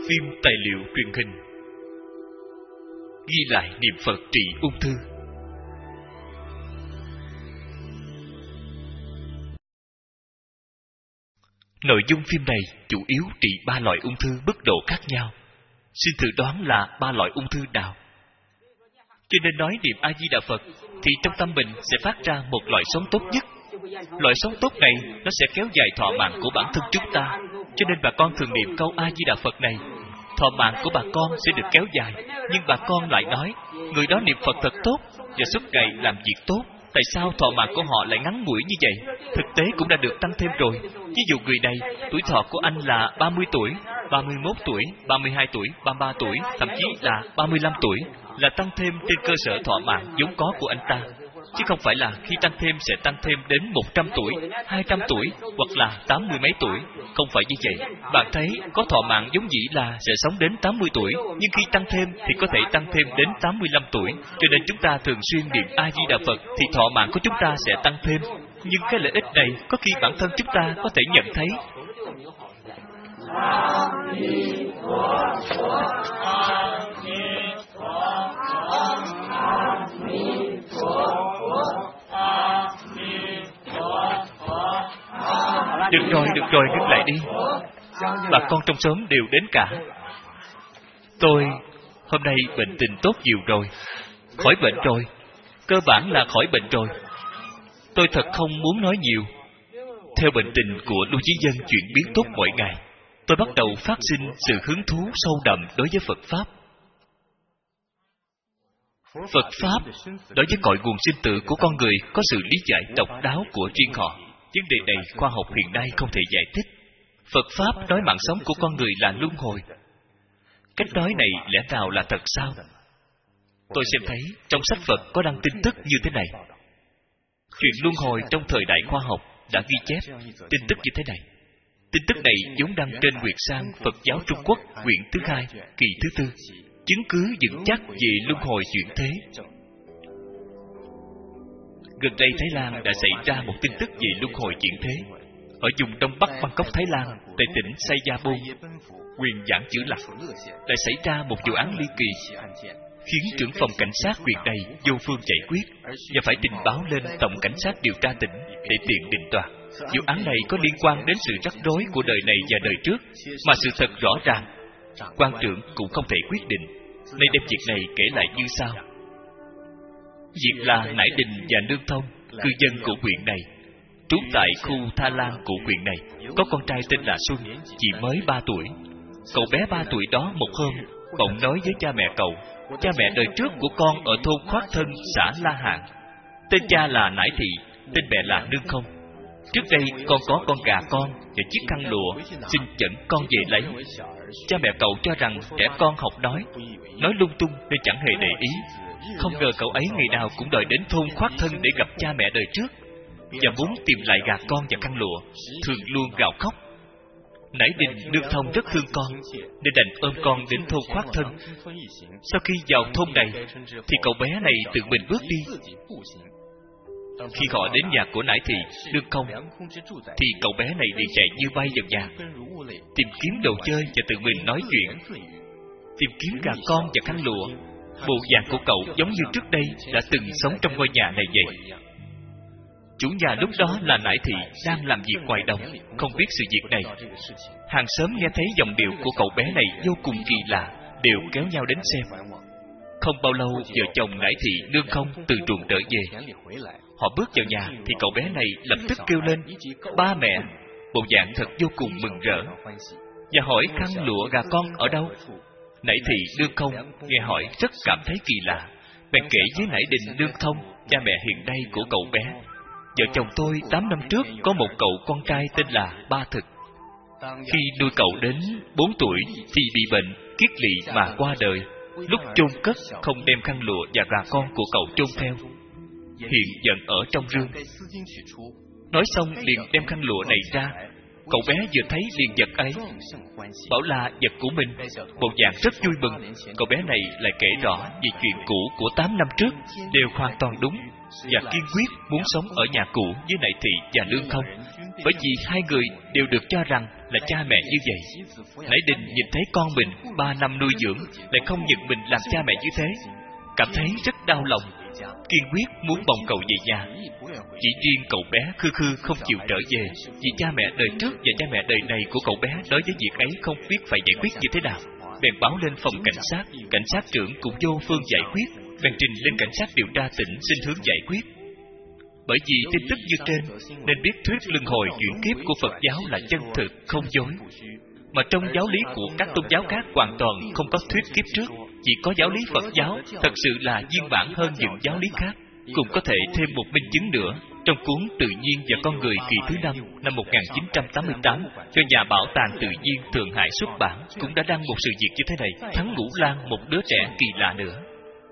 phim tài liệu truyền hình ghi lại niệm Phật trị ung thư. Nội dung phim này chủ yếu trị 3 loại ung thư mức độ khác nhau. Xin thử đoán là 3 loại ung thư nào? Cho nên nói niệm A Di Đà Phật thì trong tâm mình sẽ phát ra một loại sống tốt nhất. Loại sống tốt này nó sẽ kéo dài thọ mạng của bản thân chúng ta. Cho nên bà con thường niệm câu A Di Đà Phật này. Thọ mạng của bà con sẽ được kéo dài. Nhưng bà con lại nói, người đó niệm Phật thật tốt và suốt ngày làm việc tốt, tại sao thọ mạng của họ lại ngắn ngủi như vậy? Thực tế cũng đã được tăng thêm rồi. Ví dụ người này, tuổi thọ của anh là 30 tuổi, 31 tuổi, 32 tuổi, 33 tuổi, thậm chí là 35 tuổi, là tăng thêm trên cơ sở thọ mạng vốn có của anh ta. Chứ không phải là khi tăng thêm sẽ tăng thêm đến 100 tuổi, 200 tuổi, hoặc là 80 mấy tuổi. Không phải như vậy. Bạn thấy, có thọ mạng giống dĩ là sẽ sống đến 80 tuổi, nhưng khi tăng thêm thì có thể tăng thêm đến 85 tuổi. Cho nên chúng ta thường xuyên niệm A-di-đà Phật thì thọ mạng của chúng ta sẽ tăng thêm. Nhưng cái lợi ích này có khi bản thân chúng ta có thể nhận thấy. Được rồi, ngưng lại đi. Bà con trong xóm đều đến cả. Tôi hôm nay bệnh tình tốt nhiều rồi, khỏi bệnh rồi, cơ bản là khỏi bệnh rồi. Tôi thật không muốn nói nhiều. Theo bệnh tình của Lưu Chí Dân chuyển biến tốt mỗi ngày, tôi bắt đầu phát sinh sự hứng thú sâu đậm đối với Phật Pháp. Phật Pháp đối với cội nguồn sinh tử của con người có sự lý giải độc đáo của riêng họ. Vấn đề này khoa học hiện nay không thể giải thích. Phật Pháp nói mạng sống của con người là luân hồi. Cách nói này lẽ nào là thật sao? Tôi xem thấy trong sách Phật có đăng tin tức như thế này. Chuyện luân hồi trong thời đại khoa học đã ghi chép tin tức như thế này. Tin tức này vốn đăng trên Nguyệt Sang Phật giáo Trung Quốc quyển thứ 2, kỳ thứ 4, chứng cứ vững chắc về luân hồi chuyển thế. Gần đây Thái Lan đã xảy ra một tin tức về luân hồi chuyển thế. Ở vùng đông bắc Bangkok, Thái Lan, tại tỉnh Sayabon, huyện Giảng Chữ Lạc, đã xảy ra một vụ án ly kỳ, khiến trưởng phòng cảnh sát huyện này vô phương giải quyết và phải trình báo lên tổng cảnh sát điều tra tỉnh để tiện định tòa. Vụ án này có liên quan đến sự rắc rối của đời này và đời trước, mà sự thật rõ ràng, quan trưởng cũng không thể quyết định. Nay đem việc này kể lại như sau. Việc là Nải Đình và Nương Thông, cư dân của huyện này, trú tại khu Tha Lan của huyện này, có con trai tên là Xuân, chỉ mới 3 tuổi. Cậu bé 3 tuổi đó một hôm bỗng nói với cha mẹ cậu, cha mẹ đời trước của con ở thôn Khoát Thân, xã La Hạng. Tên cha là Nải Thị, tên mẹ là Nương Không. Trước đây con có con gà con và chiếc khăn lụa, xin dẫn con về lấy. Cha mẹ cậu cho rằng trẻ con học nói lung tung nên chẳng hề để ý. Không ngờ cậu ấy ngày nào cũng đòi đến thôn Khoát Thân để gặp cha mẹ đời trước và muốn tìm lại gà con và khăn lụa, thường luôn gào khóc. Nải Đình Nương Thông rất thương con nên đành ôm con đến thôn Khoát Thân. Sau khi vào thôn này thì cậu bé này tự mình bước đi. Khi họ đến nhà của Nải Thị Nương Không thì cậu bé này liền chạy như bay vào nhà, tìm kiếm đồ chơi và tự mình nói chuyện, tìm kiếm gà con và khăn lụa. Bộ dạng của cậu giống như trước đây đã từng sống trong ngôi nhà này vậy. Chủ nhà lúc đó là Nải Thị đang làm việc ngoài đồng, không biết sự việc này. Hàng xóm nghe thấy giọng điệu của cậu bé này vô cùng kỳ lạ, đều kéo nhau đến xem. Không bao lâu, vợ chồng Nải Thị Nương Không từ ruộng trở về. Họ bước vào nhà thì cậu bé này lập tức kêu lên ba mẹ, bộ dạng thật vô cùng mừng rỡ, và hỏi khăn lụa gà con ở đâu. Nải Thị Nương Không nghe hỏi rất cảm thấy kỳ lạ, bèn kể với Nải Đình Nương Thông, cha mẹ hiện nay của cậu bé. Vợ chồng tôi 8 năm trước có một cậu con trai tên là Ba Thực. Khi nuôi cậu đến 4 tuổi thì bị bệnh kiết lỵ mà qua đời. Lúc chôn cất không đem khăn lụa và gà con của cậu chôn theo, hiện vẫn ở trong rương. Nói xong liền đem khăn lụa này ra. Cậu bé vừa thấy liền giật ấy, bảo là vật của mình, bộ dạng rất vui mừng. Cậu bé này lại kể rõ về chuyện cũ của 8 năm trước, đều hoàn toàn đúng, và kiên quyết muốn sống ở nhà cũ với Nải Thị và Nương Không, bởi vì hai người đều được cho rằng là cha mẹ như vậy. Nãy Đình nhìn thấy con mình 3 năm nuôi dưỡng lại không nhận mình làm cha mẹ như thế, cảm thấy rất đau lòng, kiên quyết muốn bồng cậu về nhà. Chỉ riêng cậu bé Khư Khư không chịu trở về, vì cha mẹ đời trước và cha mẹ đời này của cậu bé đối với việc ấy không biết phải giải quyết như thế nào. Bèn báo lên phòng cảnh sát trưởng cũng vô phương giải quyết, bèn trình lên cảnh sát điều tra tỉnh xin hướng giải quyết. Bởi vì tin tức như trên nên biết thuyết luân hồi chuyển kiếp của Phật giáo là chân thực, không dối. Mà trong giáo lý của các tôn giáo khác hoàn toàn không có thuyết kiếp trước, chỉ có giáo lý Phật giáo thật sự là viên bản hơn những giáo lý khác. Cũng có thể thêm một minh chứng nữa, trong cuốn Tự nhiên và con người kỳ thứ 5 năm 1988 do nhà bảo tàng tự nhiên Thượng Hải xuất bản cũng đã đăng một sự việc như thế này: Thắng Ngũ Lang, một đứa trẻ kỳ lạ nữa.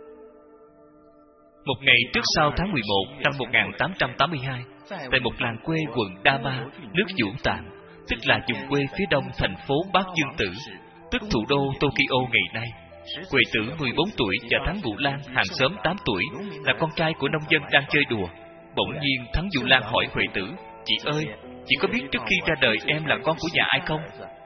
Một ngày trước sau tháng 11 năm 1882, tại một làng quê quận Đa Ba, nước Vũ Tạng, tức là vùng quê phía đông thành phố Bát Dương Tử, tức thủ đô Tokyo ngày nay, Huệ Tử 14 tuổi và Thắng Vũ Lang hàng xóm 8 tuổi là con trai của nông dân đang chơi đùa. Bỗng nhiên Thắng Vũ Lang hỏi Huệ Tử: "Chị ơi, chị có biết trước khi ra đời em là con của nhà ai không?"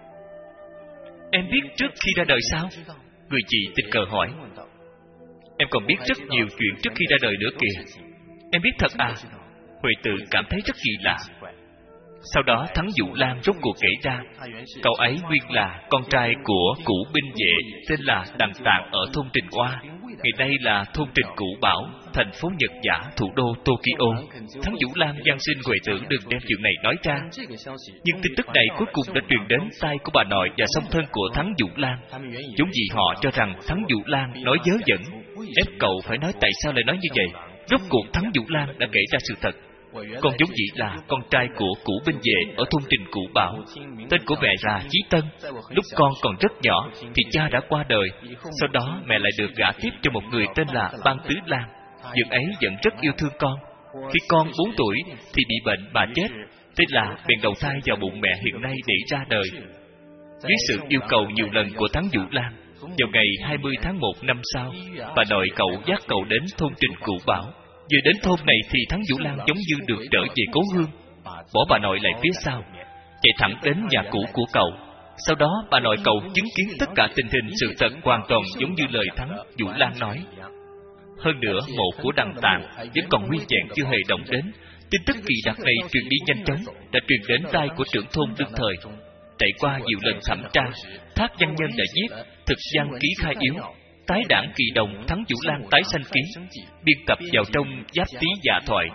"Em biết trước khi ra đời sao?" Người chị tình cờ hỏi. "Em còn biết rất nhiều chuyện trước khi ra đời nữa kìa." "Em biết thật à?" Huệ Tử cảm thấy rất kỳ lạ. Sau đó Thắng Vũ Lang rốt cuộc kể ra, cậu ấy nguyên là con trai của cũ binh vệ tên là Đằng Tạng ở thôn Trình Oa, ngày nay là thôn Trình Cũ Bảo, thành phố Nhật Giả, thủ đô Tokyo. Thắng Vũ Lang van xin Huệ Tử đừng đem chuyện này nói ra. Nhưng tin tức này cuối cùng đã truyền đến tai của bà nội và song thân của Thắng Vũ Lang. Chúng vì họ cho rằng Thắng Vũ Lang nói vớ vẩn, ép cậu phải nói tại sao lại nói như vậy. Rốt cuộc Thắng Vũ Lang đã kể ra sự thật. Con vốn dĩ là con trai của cũ binh vệ ở thôn Trình Cũ Bảo. Tên của mẹ là Chí Tân. Lúc con còn rất nhỏ thì cha đã qua đời. Sau đó mẹ lại được gả tiếp cho một người tên là Ban Tứ Lan. Dượng ấy vẫn rất yêu thương con. Khi con 4 tuổi thì bị bệnh mà chết. Thế là bèn đầu thai vào bụng mẹ hiện nay để ra đời. Dưới sự yêu cầu nhiều lần của Thắng Vũ Lang, vào ngày 20 tháng 1 năm sau, bà nội cậu dắt cậu đến thôn Trình Cũ Bảo. Vừa đến thôn này thì Thắng Vũ Lang giống như được trở về cố hương, bỏ bà nội lại phía sau, chạy thẳng đến nhà cũ của cậu. Sau đó bà nội cậu chứng kiến tất cả tình hình sự thật hoàn toàn giống như lời Thắng Vũ Lang nói. Hơn nữa mộ của Đằng Tạng vẫn còn nguyên vẹn chưa hề động đến. Tin tức kỳ đặc này truyền đi nhanh chóng, đã truyền đến tai của trưởng thôn đương thời. Trải qua nhiều lần thẩm tra, Thác Văn Nhân đã viết Thực Văn Ký Khai Yếu, Tái Đảng Kỳ Đồng Thắng Vũ Lang Tái Sanh Ký, biên tập vào trong Giáp Tý Dạ Thoại.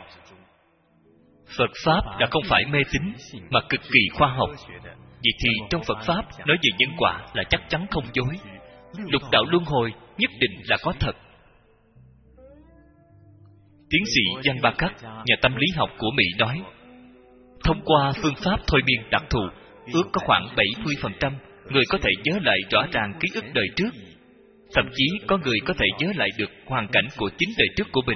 Phật Pháp đã không phải mê tín mà cực kỳ khoa học. Vậy thì trong Phật Pháp nói về nhân quả là chắc chắn không dối. Lục đạo luân hồi nhất định là có thật. Tiến sĩ Giang Ba Cắt, nhà tâm lý học của Mỹ nói, thông qua phương pháp thôi miên đặc thù, ước có khoảng 70% người có thể nhớ lại rõ ràng ký ức đời trước. Thậm chí có người có thể nhớ lại được hoàn cảnh của chính đời trước của mình.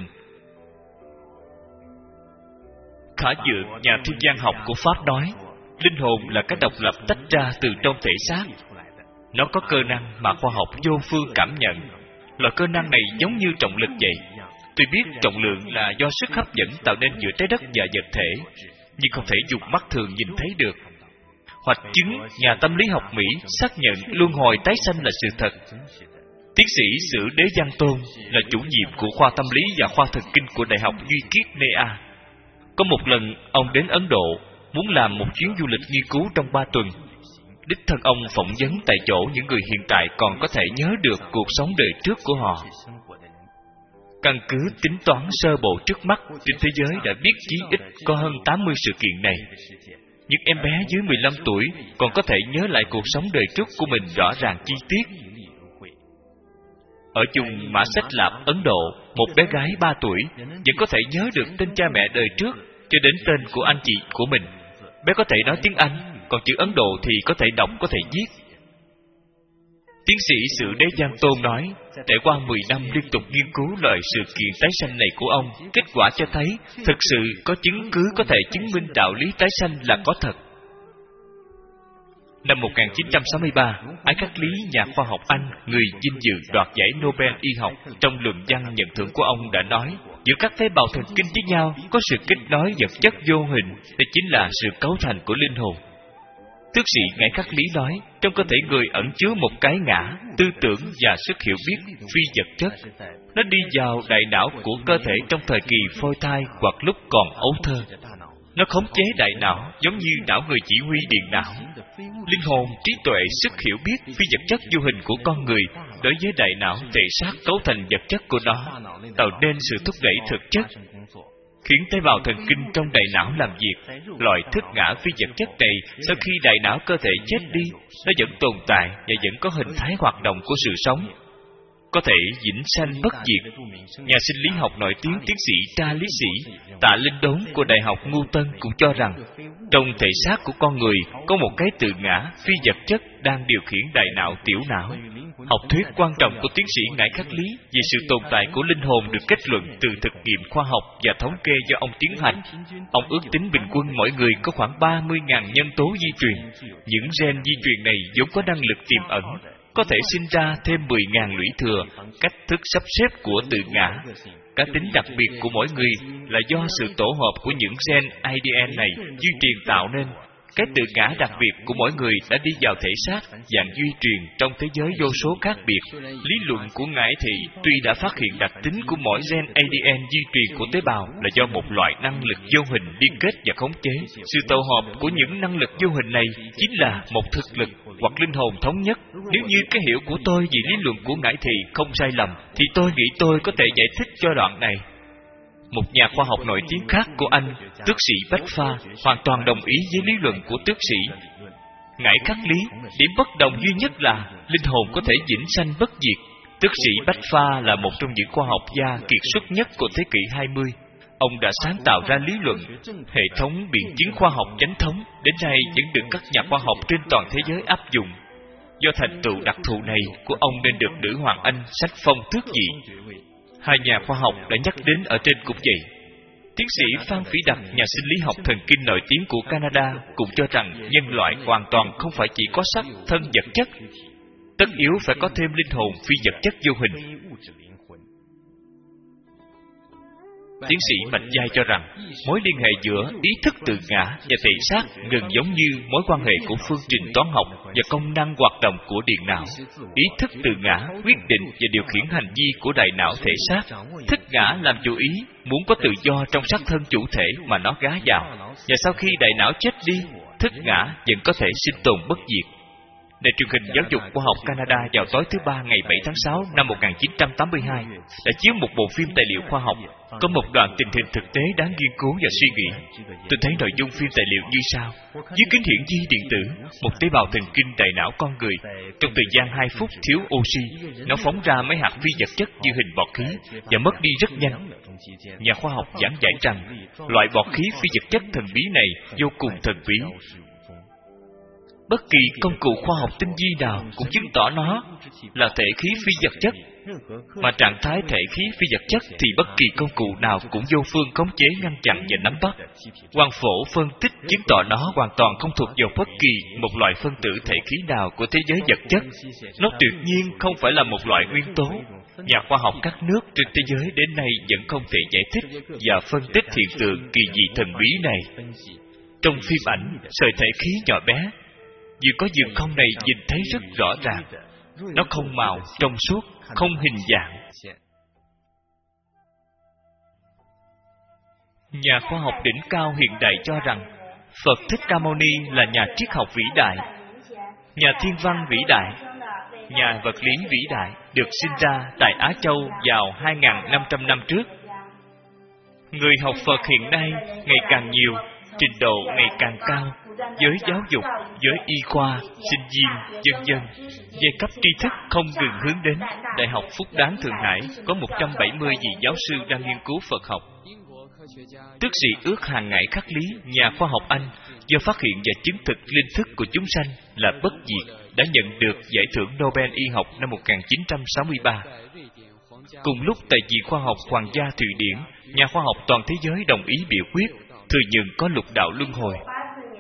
Khả Dượng, nhà thiên văn học của Pháp nói, linh hồn là cái độc lập tách ra từ trong thể xác. Nó có cơ năng mà khoa học vô phương cảm nhận. Loại cơ năng này giống như trọng lực vậy. Tuy biết trọng lượng là do sức hấp dẫn tạo nên giữa trái đất và vật thể, nhưng không thể dùng mắt thường nhìn thấy được. Hoặc chứng nhà tâm lý học Mỹ xác nhận luân hồi tái sanh là sự thật. Tiến sĩ Sử Đế Văn Tôn là chủ nhiệm của khoa tâm lý và khoa thần kinh của Đại học Duy Kiết Nea. Có một lần ông đến Ấn Độ, muốn làm một chuyến du lịch nghiên cứu trong 3 tuần. Đích thân ông phỏng vấn tại chỗ những người hiện tại còn có thể nhớ được cuộc sống đời trước của họ. Căn cứ tính toán sơ bộ trước mắt, trên thế giới đã biết chí ít có hơn 80 sự kiện này. Những em bé dưới 15 tuổi còn có thể nhớ lại cuộc sống đời trước của mình rõ ràng chi tiết. Ở vùng Mã Sách Lạp, Ấn Độ, một bé gái 3 tuổi vẫn có thể nhớ được tên cha mẹ đời trước cho đến tên của anh chị của mình. Bé có thể nói tiếng Anh, còn chữ Ấn Độ thì có thể đọc, có thể viết. Tiến sĩ Sử Đế Văn Tôn nói, trải qua 10 năm liên tục nghiên cứu loại sự kiện tái sanh này của ông, kết quả cho thấy thực sự có chứng cứ có thể chứng minh đạo lý tái sanh là có thật. Năm 1963, Ái Khắc Lý, nhà khoa học Anh, người vinh dự đoạt giải Nobel y học, trong luận văn nhận thưởng của ông đã nói, giữa các tế bào thần kinh với nhau có sự kết nối vật chất vô hình, đây chính là sự cấu thành của linh hồn. Tước sĩ Ái Khắc Lý nói, trong cơ thể người ẩn chứa một cái ngã, tư tưởng và sức hiểu biết phi vật chất. Nó đi vào đại não của cơ thể trong thời kỳ phôi thai hoặc lúc còn ấu thơ. Nó khống chế đại não giống như não người chỉ huy điện não. Linh hồn, trí tuệ, sức hiểu biết phi vật chất vô hình của con người đối với đại não thể xác cấu thành vật chất của nó, tạo nên sự thúc đẩy thực chất, khiến tế bào thần kinh trong đại não làm việc. Loại thức ngã phi vật chất này, sau khi đại não cơ thể chết đi, nó vẫn tồn tại và vẫn có hình thái hoạt động của sự sống, có thể vĩnh sanh bất diệt. Nhà sinh lý học nổi tiếng tiến sĩ tra lý sĩ Tạ Linh Đốn của Đại học Ngưu Tân cũng cho rằng, trong thể xác của con người có một cái tự ngã phi vật chất đang điều khiển đại não tiểu não. Học thuyết quan trọng của tiến sĩ Ái Khắc Lý về sự tồn tại của linh hồn được kết luận từ thực nghiệm khoa học và thống kê do ông tiến hành. Ông ước tính bình quân mỗi người có khoảng 30.000 nhân tố di truyền. Những gen di truyền này vốn có năng lực tiềm ẩn, có thể sinh ra thêm 10.000 lũy thừa. Cách thức sắp xếp của tự ngã, cá tính đặc biệt của mỗi người là do sự tổ hợp của những gen ADN này duy truyền tạo nên. Cái tự ngã đặc biệt của mỗi người đã đi vào thể xác, dạng duy truyền trong thế giới vô số khác biệt. Lý luận của Ngải Thị tuy đã phát hiện đặc tính của mỗi gen ADN di truyền của tế bào là do một loại năng lực vô hình liên kết và khống chế. Sự tổ hợp của những năng lực vô hình này chính là một thực lực hoặc linh hồn thống nhất. Nếu như cái hiểu của tôi về lý luận của Ngải Thị không sai lầm, thì tôi nghĩ tôi có thể giải thích cho đoạn này. Một nhà khoa học nổi tiếng khác của Anh, tước sĩ Bách Pha, hoàn toàn đồng ý với lý luận của tước sĩ Ái Khắc Lý. Điểm bất đồng duy nhất là linh hồn có thể vĩnh sanh bất diệt. Tước sĩ Bách Pha là một trong những khoa học gia kiệt xuất nhất của thế kỷ 20. Ông đã sáng tạo ra lý luận hệ thống biện chứng khoa học chánh thống, đến nay vẫn được các nhà khoa học trên toàn thế giới áp dụng. Do thành tựu đặc thù này của ông nên được nữ hoàng Anh sách phong tước vị. Hai nhà khoa học đã nhắc đến ở trên cũng vậy. Tiến sĩ Phan Phỉ Đặc, nhà sinh lý học thần kinh nổi tiếng của Canada, cũng cho rằng nhân loại hoàn toàn không phải chỉ có sắc thân vật chất, tất yếu phải có thêm linh hồn phi vật chất vô hình. Tiến sĩ Mạnh Giai cho rằng mối liên hệ giữa ý thức tự ngã và thể xác gần giống như mối quan hệ của phương trình toán học và công năng hoạt động của điện não. Ý thức tự ngã quyết định và điều khiển hành vi của đại não thể xác. Thức ngã làm chủ ý, muốn có tự do trong xác thân chủ thể mà nó gá vào, và sau khi đại não chết đi, thức ngã vẫn có thể sinh tồn bất diệt. Đài truyền hình giáo dục khoa học Canada vào tối thứ Ba ngày 7 tháng 6 năm 1982 đã chiếu một bộ phim tài liệu khoa học có một đoạn tình hình thực tế đáng nghiên cứu và suy nghĩ. Tôi thấy nội dung phim tài liệu như sau. Dưới kính hiển vi điện tử, một tế bào thần kinh đại não con người, trong thời gian 2 phút thiếu oxy, nó phóng ra mấy hạt phi vật chất như hình bọt khí và mất đi rất nhanh. Nhà khoa học giảng giải rằng loại bọt khí phi vật chất thần bí này vô cùng thần bí. Bất kỳ công cụ khoa học tinh vi nào cũng chứng tỏ nó là thể khí phi vật chất, mà trạng thái thể khí phi vật chất thì bất kỳ công cụ nào cũng vô phương khống chế, ngăn chặn và nắm bắt. Quang phổ phân tích chứng tỏ nó hoàn toàn không thuộc vào bất kỳ một loại phân tử thể khí nào của thế giới vật chất. Nó tuyệt nhiên không phải là một loại nguyên tố. Nhà khoa học các nước trên thế giới đến nay vẫn không thể giải thích và phân tích hiện tượng kỳ dị thần bí này. Trong phim ảnh, sợi thể khí nhỏ bé vừa có vừa không này nhìn thấy rất rõ ràng. Nó không màu, trong suốt, không hình dạng. Nhà khoa học đỉnh cao hiện đại cho rằng Phật Thích Ca Mâu Ni là nhà triết học vĩ đại, nhà thiên văn vĩ đại, nhà vật lý vĩ đại, được sinh ra tại Á Châu vào 2.500 năm trước. Người học Phật hiện nay ngày càng nhiều, trình độ ngày càng cao, giới giáo dục, giới y khoa, sinh viên, vân vân, giai cấp tri thức không ngừng hướng đến. Đại học Phúc Đáng Thượng Hải có 170 vị giáo sư đang nghiên cứu Phật học. Tước sĩ Ước Hàng Ái Khắc Lý, nhà khoa học Anh, do phát hiện và chứng thực linh thức của chúng sanh là bất diệt, đã nhận được giải thưởng Nobel y học năm 1963. Cùng lúc tại Viện Khoa học Hoàng gia Thụy Điển, nhà khoa học toàn thế giới đồng ý biểu quyết thừa nhận có lục đạo luân hồi.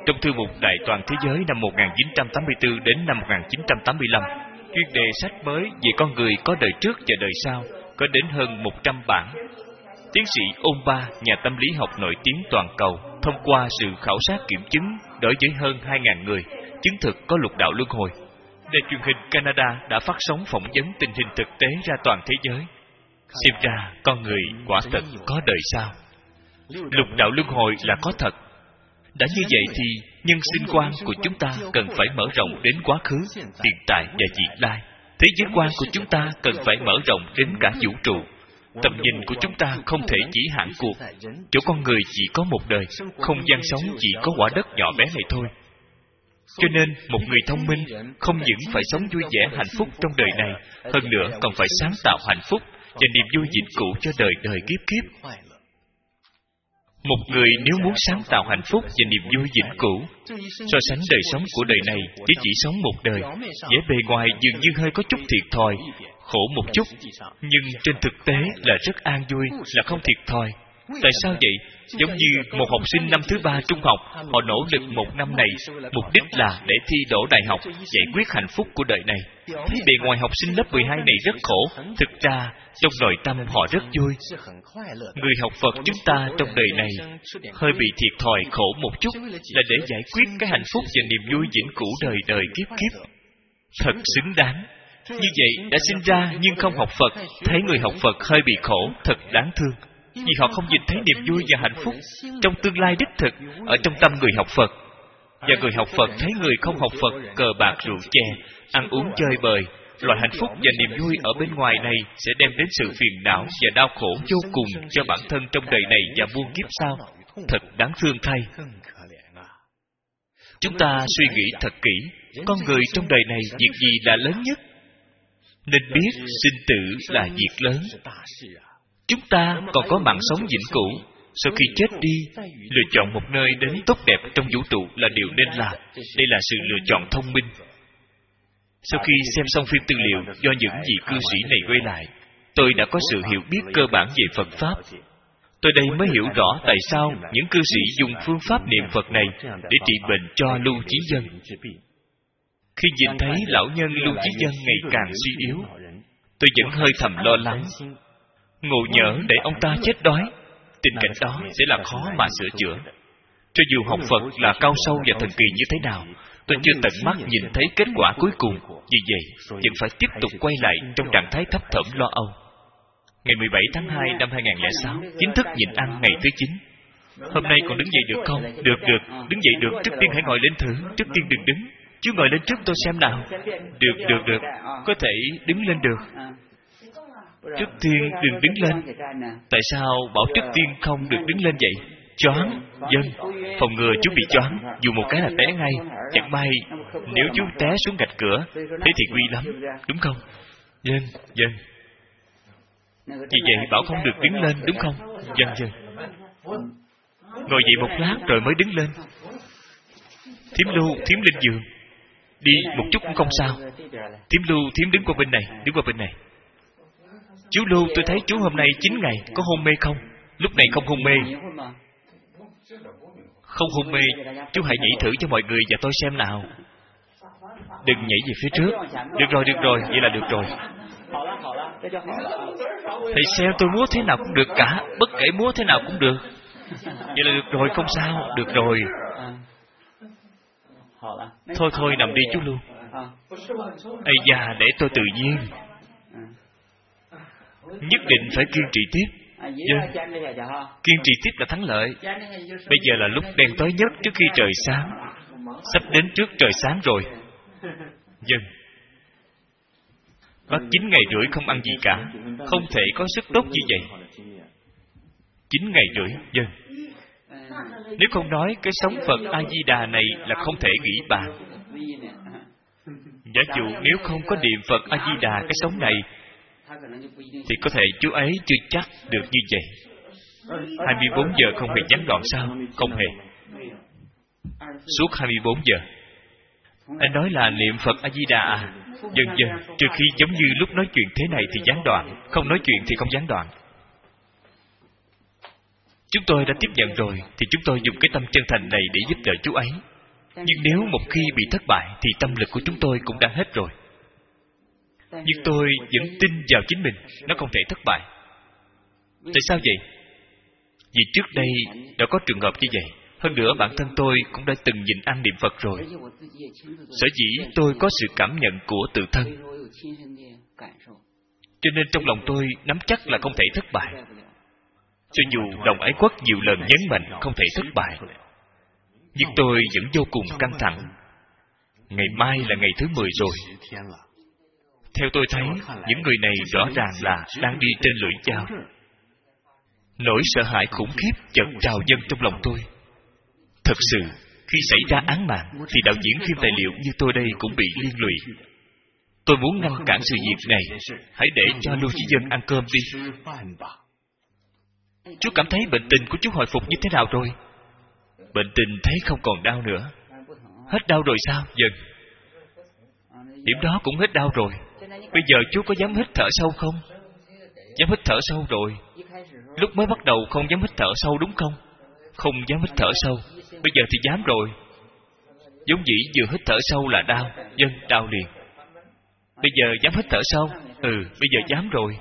trong thư mục Đại toàn thế giới năm 1984 đến năm 1985, chuyên đề sách mới về con người có đời trước và đời sau, có đến hơn 100 bản. Tiến sĩ Omba, nhà tâm lý học nổi tiếng toàn cầu, thông qua sự khảo sát kiểm chứng đối với hơn 2.000 người, chứng thực có lục đạo luân hồi. Đài truyền hình Canada đã phát sóng phỏng vấn tình hình thực tế ra toàn thế giới. Xem ra, con người quả thật có đời sau. Lục đạo luân hồi là có thật. Đã như vậy thì, nhân sinh quan của chúng ta cần phải mở rộng đến quá khứ, hiện tại và vị lai. Thế giới quan của chúng ta cần phải mở rộng đến cả vũ trụ. Tầm nhìn của chúng ta không thể chỉ hạn cuộc. Chỗ con người chỉ có một đời, không gian sống chỉ có quả đất nhỏ bé này thôi. Cho nên, một người thông minh không những phải sống vui vẻ hạnh phúc trong đời này, hơn nữa còn phải sáng tạo hạnh phúc và niềm vui vĩnh cửu cho đời đời kiếp kiếp. Một người nếu muốn sáng tạo hạnh phúc và niềm vui vĩnh cửu, so sánh đời sống của đời này với chỉ sống một đời, vẻ bề ngoài dường như hơi có chút thiệt thòi, khổ một chút, nhưng trên thực tế là rất an vui, là không thiệt thòi. Tại sao vậy? Giống như một học sinh năm thứ 3 trung học, họ nỗ lực một năm này, mục đích là để thi đỗ đại học, giải quyết hạnh phúc của đời này. Thấy bề ngoài học sinh lớp 12 này rất khổ, thực ra trong nội tâm họ rất vui. Người học Phật chúng ta trong đời này hơi bị thiệt thòi khổ một chút, là để giải quyết cái hạnh phúc và niềm vui vĩnh cửu đời đời kiếp kiếp. Thật xứng đáng. Như vậy đã sinh ra nhưng không học Phật, thấy người học Phật hơi bị khổ, thật đáng thương. Vì họ không nhìn thấy niềm vui và hạnh phúc trong tương lai đích thực ở trong tâm người học Phật. Và người học Phật thấy người không học Phật cờ bạc rượu chè, ăn uống chơi bời, loại hạnh phúc và niềm vui ở bên ngoài này sẽ đem đến sự phiền não và đau khổ vô cùng cho bản thân trong đời này và muôn kiếp sau. Thật đáng thương thay. Chúng ta suy nghĩ thật kỹ, con người trong đời này việc gì là lớn nhất? Nên biết sinh tử là việc lớn. Chúng ta còn có mạng sống vĩnh cửu. Sau khi chết đi, lựa chọn một nơi đến tốt đẹp trong vũ trụ là điều nên làm. Đây là sự lựa chọn thông minh. Sau khi xem xong phim tư liệu do những vị cư sĩ này quay lại, tôi đã có sự hiểu biết cơ bản về Phật Pháp. Tôi đây mới hiểu rõ tại sao những cư sĩ dùng phương pháp niệm Phật này để trị bệnh cho Lưu Chí Dân. Khi nhìn thấy lão nhân Lưu Chí Dân ngày càng suy yếu, tôi vẫn hơi thầm lo lắng. Ngộ nhỡ để ông ta chết đói, tình cảnh đó sẽ là khó mà sửa chữa. Cho dù học Phật là cao sâu và thần kỳ như thế nào, tôi chưa tận mắt nhìn thấy kết quả cuối cùng. Vì vậy, vẫn phải tiếp tục quay lại trong trạng thái thấp thỏm lo âu. Ngày 17 tháng 2 năm 2006, chính thức nhịn ăn ngày thứ 9. Hôm nay còn đứng dậy được không? Được, đứng dậy được. Trước tiên hãy ngồi lên thử. Trước tiên đừng đứng. Chú ngồi lên trước tôi xem nào. Được. Có thể đứng lên được. Trước tiên đừng đứng lên. Tại sao bảo trước tiên không được đứng lên vậy? Choáng. Dân, phòng ngừa chú bị choáng. Dù một cái là té ngay. Chẳng may nếu chú té xuống gạch cửa, thế thì nguy lắm, đúng không? Dân. Vì vậy bảo không được đứng lên, đúng không? Dân. Ngồi dậy một lát rồi mới đứng lên. Thím Lưu, thím lên giường. Đi một chút cũng không sao. Thím Lưu, thím đứng qua bên này. Chú Lưu, tôi thấy chú hôm nay 9 ngày, có hôn mê không? Lúc này không hôn mê. Không hôn mê, chú hãy nhảy thử cho mọi người và tôi xem nào. Đừng nhảy về phía trước. Được rồi, vậy là được rồi. Thầy xeo tôi múa thế nào cũng được cả, bất kể múa thế nào cũng được. Vậy là được rồi, không sao, được rồi. Thôi, nằm đi chú Lưu. Ây da, để tôi tự nhiên. Nhất định phải kiên trì tiếp. Kiên trì tiếp là thắng lợi. Bây giờ là lúc đen tối nhất trước khi trời sáng. Sắp đến trước trời sáng rồi. Bác 9 ngày rưỡi không ăn gì cả, không thể có sức tốt như vậy. 9 ngày rưỡi. Nếu không nói cái sống Phật A-di-đà này là không thể nghĩ bàn. Giả dụ nếu không có niệm Phật A-di-đà cái sống này, thì có thể chú ấy chưa chắc được như vậy. 24 giờ không hề gián đoạn sao? Không hề. Suốt 24 giờ. Anh nói là niệm Phật A-di-đà à? Dần, trừ khi giống như lúc nói chuyện thế này thì gián đoạn, không nói chuyện thì không gián đoạn. Chúng tôi đã tiếp nhận rồi, thì chúng tôi dùng cái tâm chân thành này để giúp đỡ chú ấy. Nhưng nếu một khi bị thất bại thì tâm lực của chúng tôi cũng đã hết rồi. Nhưng tôi vẫn tin vào chính mình, nó không thể thất bại. Tại sao vậy? Vì trước đây đã có trường hợp như vậy. Hơn nữa bản thân tôi cũng đã từng nhịn ăn niệm Phật rồi. Sở dĩ tôi có sự cảm nhận của tự thân, cho nên trong lòng tôi nắm chắc là không thể thất bại. Cho dù đồng ái quốc nhiều lần nhấn mạnh không thể thất bại, nhưng tôi vẫn vô cùng căng thẳng. Ngày mai là ngày thứ 10 rồi. Theo tôi thấy, những người này rõ ràng là đang đi trên lưỡi dao. Nỗi sợ hãi khủng khiếp chợt trào dâng trong lòng tôi. Thật sự, khi xảy ra án mạng, thì đạo diễn phim tài liệu như tôi đây cũng bị liên lụy. Tôi muốn ngăn cản sự việc này. Hãy để cho Lưu Chí Dân ăn cơm đi. Chú cảm thấy bệnh tình của chú hồi phục như thế nào rồi? Bệnh tình thấy không còn đau nữa. Hết đau rồi sao? Dần. Điểm đó cũng hết đau rồi. Bây giờ chú có dám hít thở sâu không? Dám hít thở sâu rồi. Lúc mới bắt đầu không dám hít thở sâu đúng không? Không dám hít thở sâu. Bây giờ thì dám rồi. Giống dĩ vừa hít thở sâu là đau. Dân đau liền. Bây giờ dám hít thở sâu. Bây giờ dám rồi.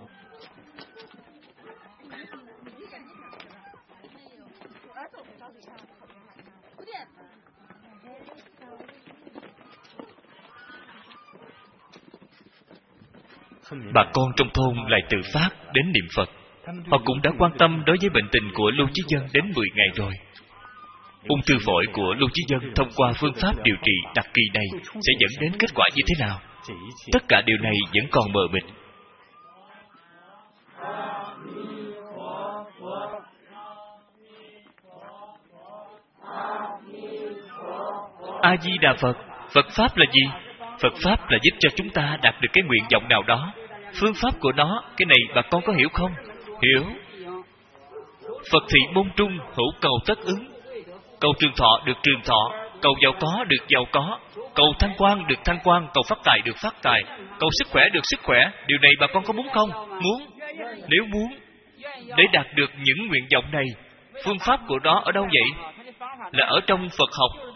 Bà con trong thôn lại tự phát đến niệm Phật. Họ cũng đã quan tâm đối với bệnh tình của Lưu Chí Dân đến 10 ngày rồi. Ung thư phổi của Lưu Chí Dân thông qua phương pháp điều trị đặc kỳ này sẽ dẫn đến kết quả như thế nào? Tất cả điều này vẫn còn mờ mịt. A Di Đà Phật. Phật pháp là gì? Phật pháp là giúp cho chúng ta đạt được cái nguyện vọng nào đó. Phương pháp của nó, cái này bà con có hiểu không? Hiểu. Phật thị môn trung, hữu cầu tất ứng. Cầu trường thọ được trường thọ, cầu giàu có được giàu có, cầu thăng quan được thăng quan, cầu phát tài được phát tài, cầu sức khỏe được sức khỏe. Điều này bà con có muốn không? Muốn. Nếu muốn, để đạt được những nguyện vọng này, phương pháp của nó ở đâu vậy? Là ở trong Phật học.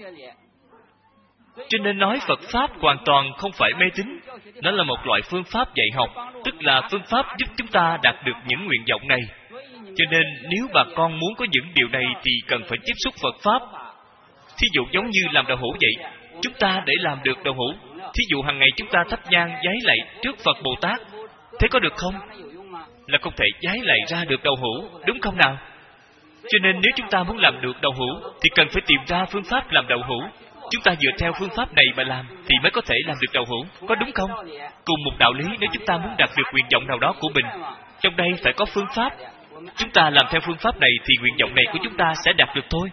Cho nên nói Phật Pháp hoàn toàn không phải mê tín. Nó là một loại phương pháp dạy học, tức là phương pháp giúp chúng ta đạt được những nguyện vọng này. Cho nên nếu bà con muốn có những điều này thì cần phải tiếp xúc Phật Pháp. Thí dụ giống như làm đậu hũ vậy. Chúng ta để làm được đậu hũ, thí dụ hàng ngày chúng ta thắp nhang vái lạy trước Phật Bồ Tát, thế có được không? Là không thể vái lạy ra được đậu hũ, đúng không nào? Cho nên nếu chúng ta muốn làm được đậu hũ thì cần phải tìm ra phương pháp làm đậu hũ. Chúng ta dựa theo phương pháp này mà làm thì mới có thể làm được đậu hũ, có đúng không? Cùng một đạo lý, nếu chúng ta muốn đạt được nguyện vọng nào đó của mình, trong đây phải có phương pháp. Chúng ta làm theo phương pháp này thì nguyện vọng này của chúng ta sẽ đạt được thôi.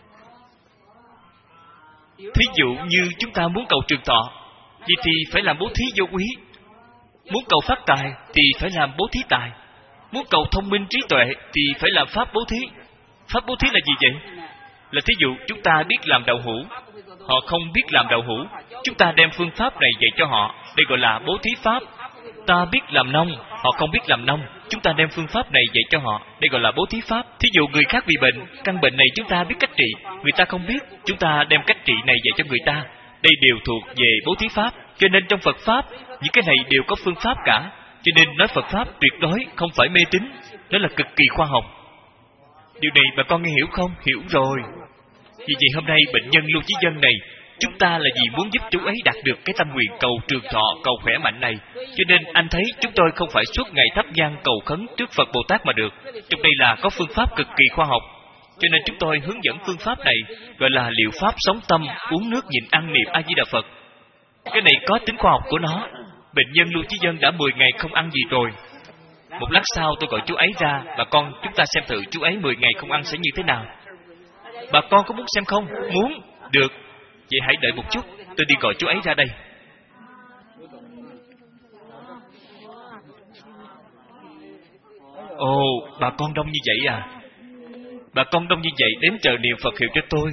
Thí dụ như chúng ta muốn cầu trường thọ, vậy thì phải làm bố thí vô quý. Muốn cầu phát tài thì phải làm bố thí tài. Muốn cầu thông minh trí tuệ thì phải làm pháp bố thí. Pháp bố thí là gì vậy? Là thí dụ chúng ta biết làm đậu hũ, họ không biết làm đậu hũ, chúng ta đem phương pháp này dạy cho họ, đây gọi là bố thí pháp. Ta biết làm nông, họ không biết làm nông, chúng ta đem phương pháp này dạy cho họ, đây gọi là bố thí pháp. Thí dụ người khác bị bệnh, căn bệnh này chúng ta biết cách trị, người ta không biết, chúng ta đem cách trị này dạy cho người ta, đây đều thuộc về bố thí pháp. Cho nên trong Phật pháp, những cái này đều có phương pháp cả. Cho nên nói Phật pháp tuyệt đối không phải mê tín, nó là cực kỳ khoa học. Điều này bà con nghe hiểu không? Hiểu rồi. Vì vậy hôm nay bệnh nhân Lưu Chí Dân này, chúng ta là vì muốn giúp chú ấy đạt được cái tâm nguyện cầu trường thọ, cầu khỏe mạnh này. Cho nên anh thấy chúng tôi không phải suốt ngày thắp nhang cầu khấn trước Phật Bồ Tát mà được. Trong đây là có phương pháp cực kỳ khoa học. Cho nên chúng tôi hướng dẫn phương pháp này, gọi là liệu pháp sống tâm, uống nước nhịn ăn niệm A Di Đà Phật. Cái này có tính khoa học của nó. Bệnh nhân Lưu Chí Dân đã 10 ngày không ăn gì rồi. Một lát sau tôi gọi chú ấy ra, bà con chúng ta xem thử chú ấy 10 ngày không ăn sẽ như thế nào. Bà con có muốn xem không? Muốn. Được. Vậy hãy đợi một chút, tôi đi gọi chú ấy ra đây. Ồ, bà con đông như vậy à? Bà con đông như vậy đến chờ niệm Phật hiệu cho tôi.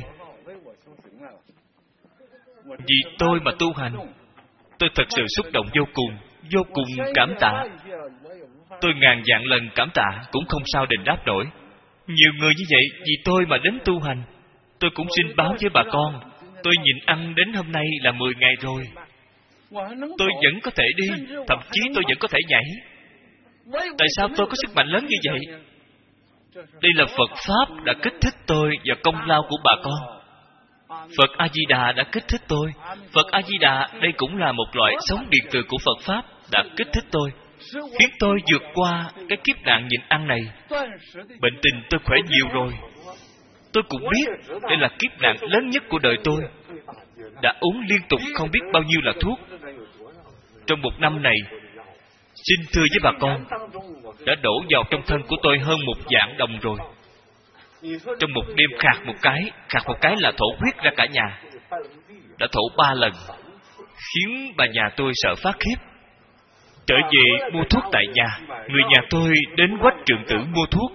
Vì tôi mà tu hành, tôi thật sự xúc động vô cùng cảm tạ. Tôi ngàn vạn lần cảm tạ cũng không sao đền đáp nổi. Nhiều người như vậy vì tôi mà đến tu hành. Tôi cũng xin báo với bà con, tôi nhịn ăn đến hôm nay là 10 ngày rồi. Tôi vẫn có thể đi, thậm chí tôi vẫn có thể nhảy. Tại sao tôi có sức mạnh lớn như vậy? Đây là Phật Pháp đã kích thích tôi và công lao của bà con. Phật A-di-đà đã kích thích tôi. Phật A-di-đà đây cũng là một loại sống điện từ của Phật Pháp đã kích thích tôi, khiến tôi vượt qua cái kiếp nạn nhịn ăn này. Bệnh tình tôi khỏe nhiều rồi. Tôi cũng biết đây là kiếp nạn lớn nhất của đời tôi. Đã uống liên tục không biết bao nhiêu là thuốc. Trong một năm này, xin thưa với bà con, đã đổ vào trong thân của tôi hơn 1,000,000 đồng rồi. Trong một đêm khạc một cái là thổ huyết ra cả nhà. Đã thổ 3 lần, khiến bà nhà tôi sợ phát khiếp. Trở về mua thuốc tại nhà, người nhà tôi đến Quách Trượng Tử mua thuốc.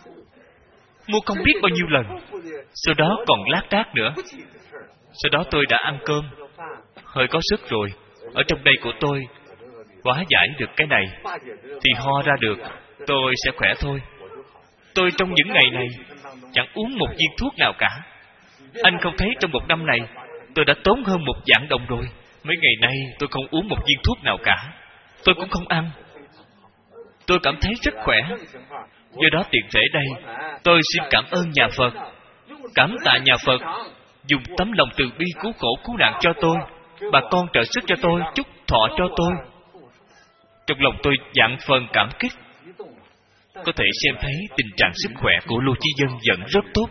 Mua không biết bao nhiêu lần. Sau đó còn lác đác nữa. Sau đó tôi đã ăn cơm, hơi có sức rồi. Ở trong đây của tôi hóa giải được cái này thì ho ra được, tôi sẽ khỏe thôi. Tôi trong những ngày này chẳng uống một viên thuốc nào cả. Anh không thấy trong một năm này tôi đã tốn hơn 1,000,000 đồng rồi. Mấy ngày nay tôi không uống một viên thuốc nào cả. Tôi cũng không ăn. Tôi cảm thấy rất khỏe. Do đó tiện thể đây, tôi xin cảm ơn nhà Phật. Cảm tạ nhà Phật dùng tấm lòng từ bi cứu khổ cứu nạn cho tôi. Bà con trợ sức cho tôi, chúc thọ cho tôi. Trong lòng tôi vạn phần cảm kích. Có thể xem thấy tình trạng sức khỏe của Lô Chí Dân vẫn rất tốt.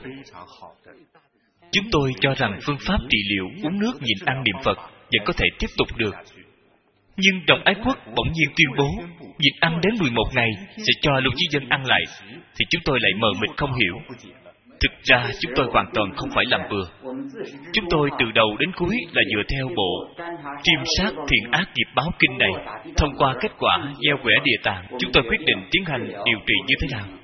Chúng tôi cho rằng phương pháp trị liệu uống nước nhịn ăn niệm Phật vẫn có thể tiếp tục được. Nhưng Đồng Ái Quốc bỗng nhiên tuyên bố nhịn ăn đến 11 ngày sẽ cho Lô Chí Dân ăn lại, thì chúng tôi lại mờ mịt không hiểu. Thực ra chúng tôi hoàn toàn không phải làm bừa. Chúng tôi từ đầu đến cuối là dựa theo bộ Chiêm sát thiện ác nghiệp báo kinh này. Thông qua kết quả gieo quẻ địa tạng, chúng tôi quyết định tiến hành điều trị như thế nào.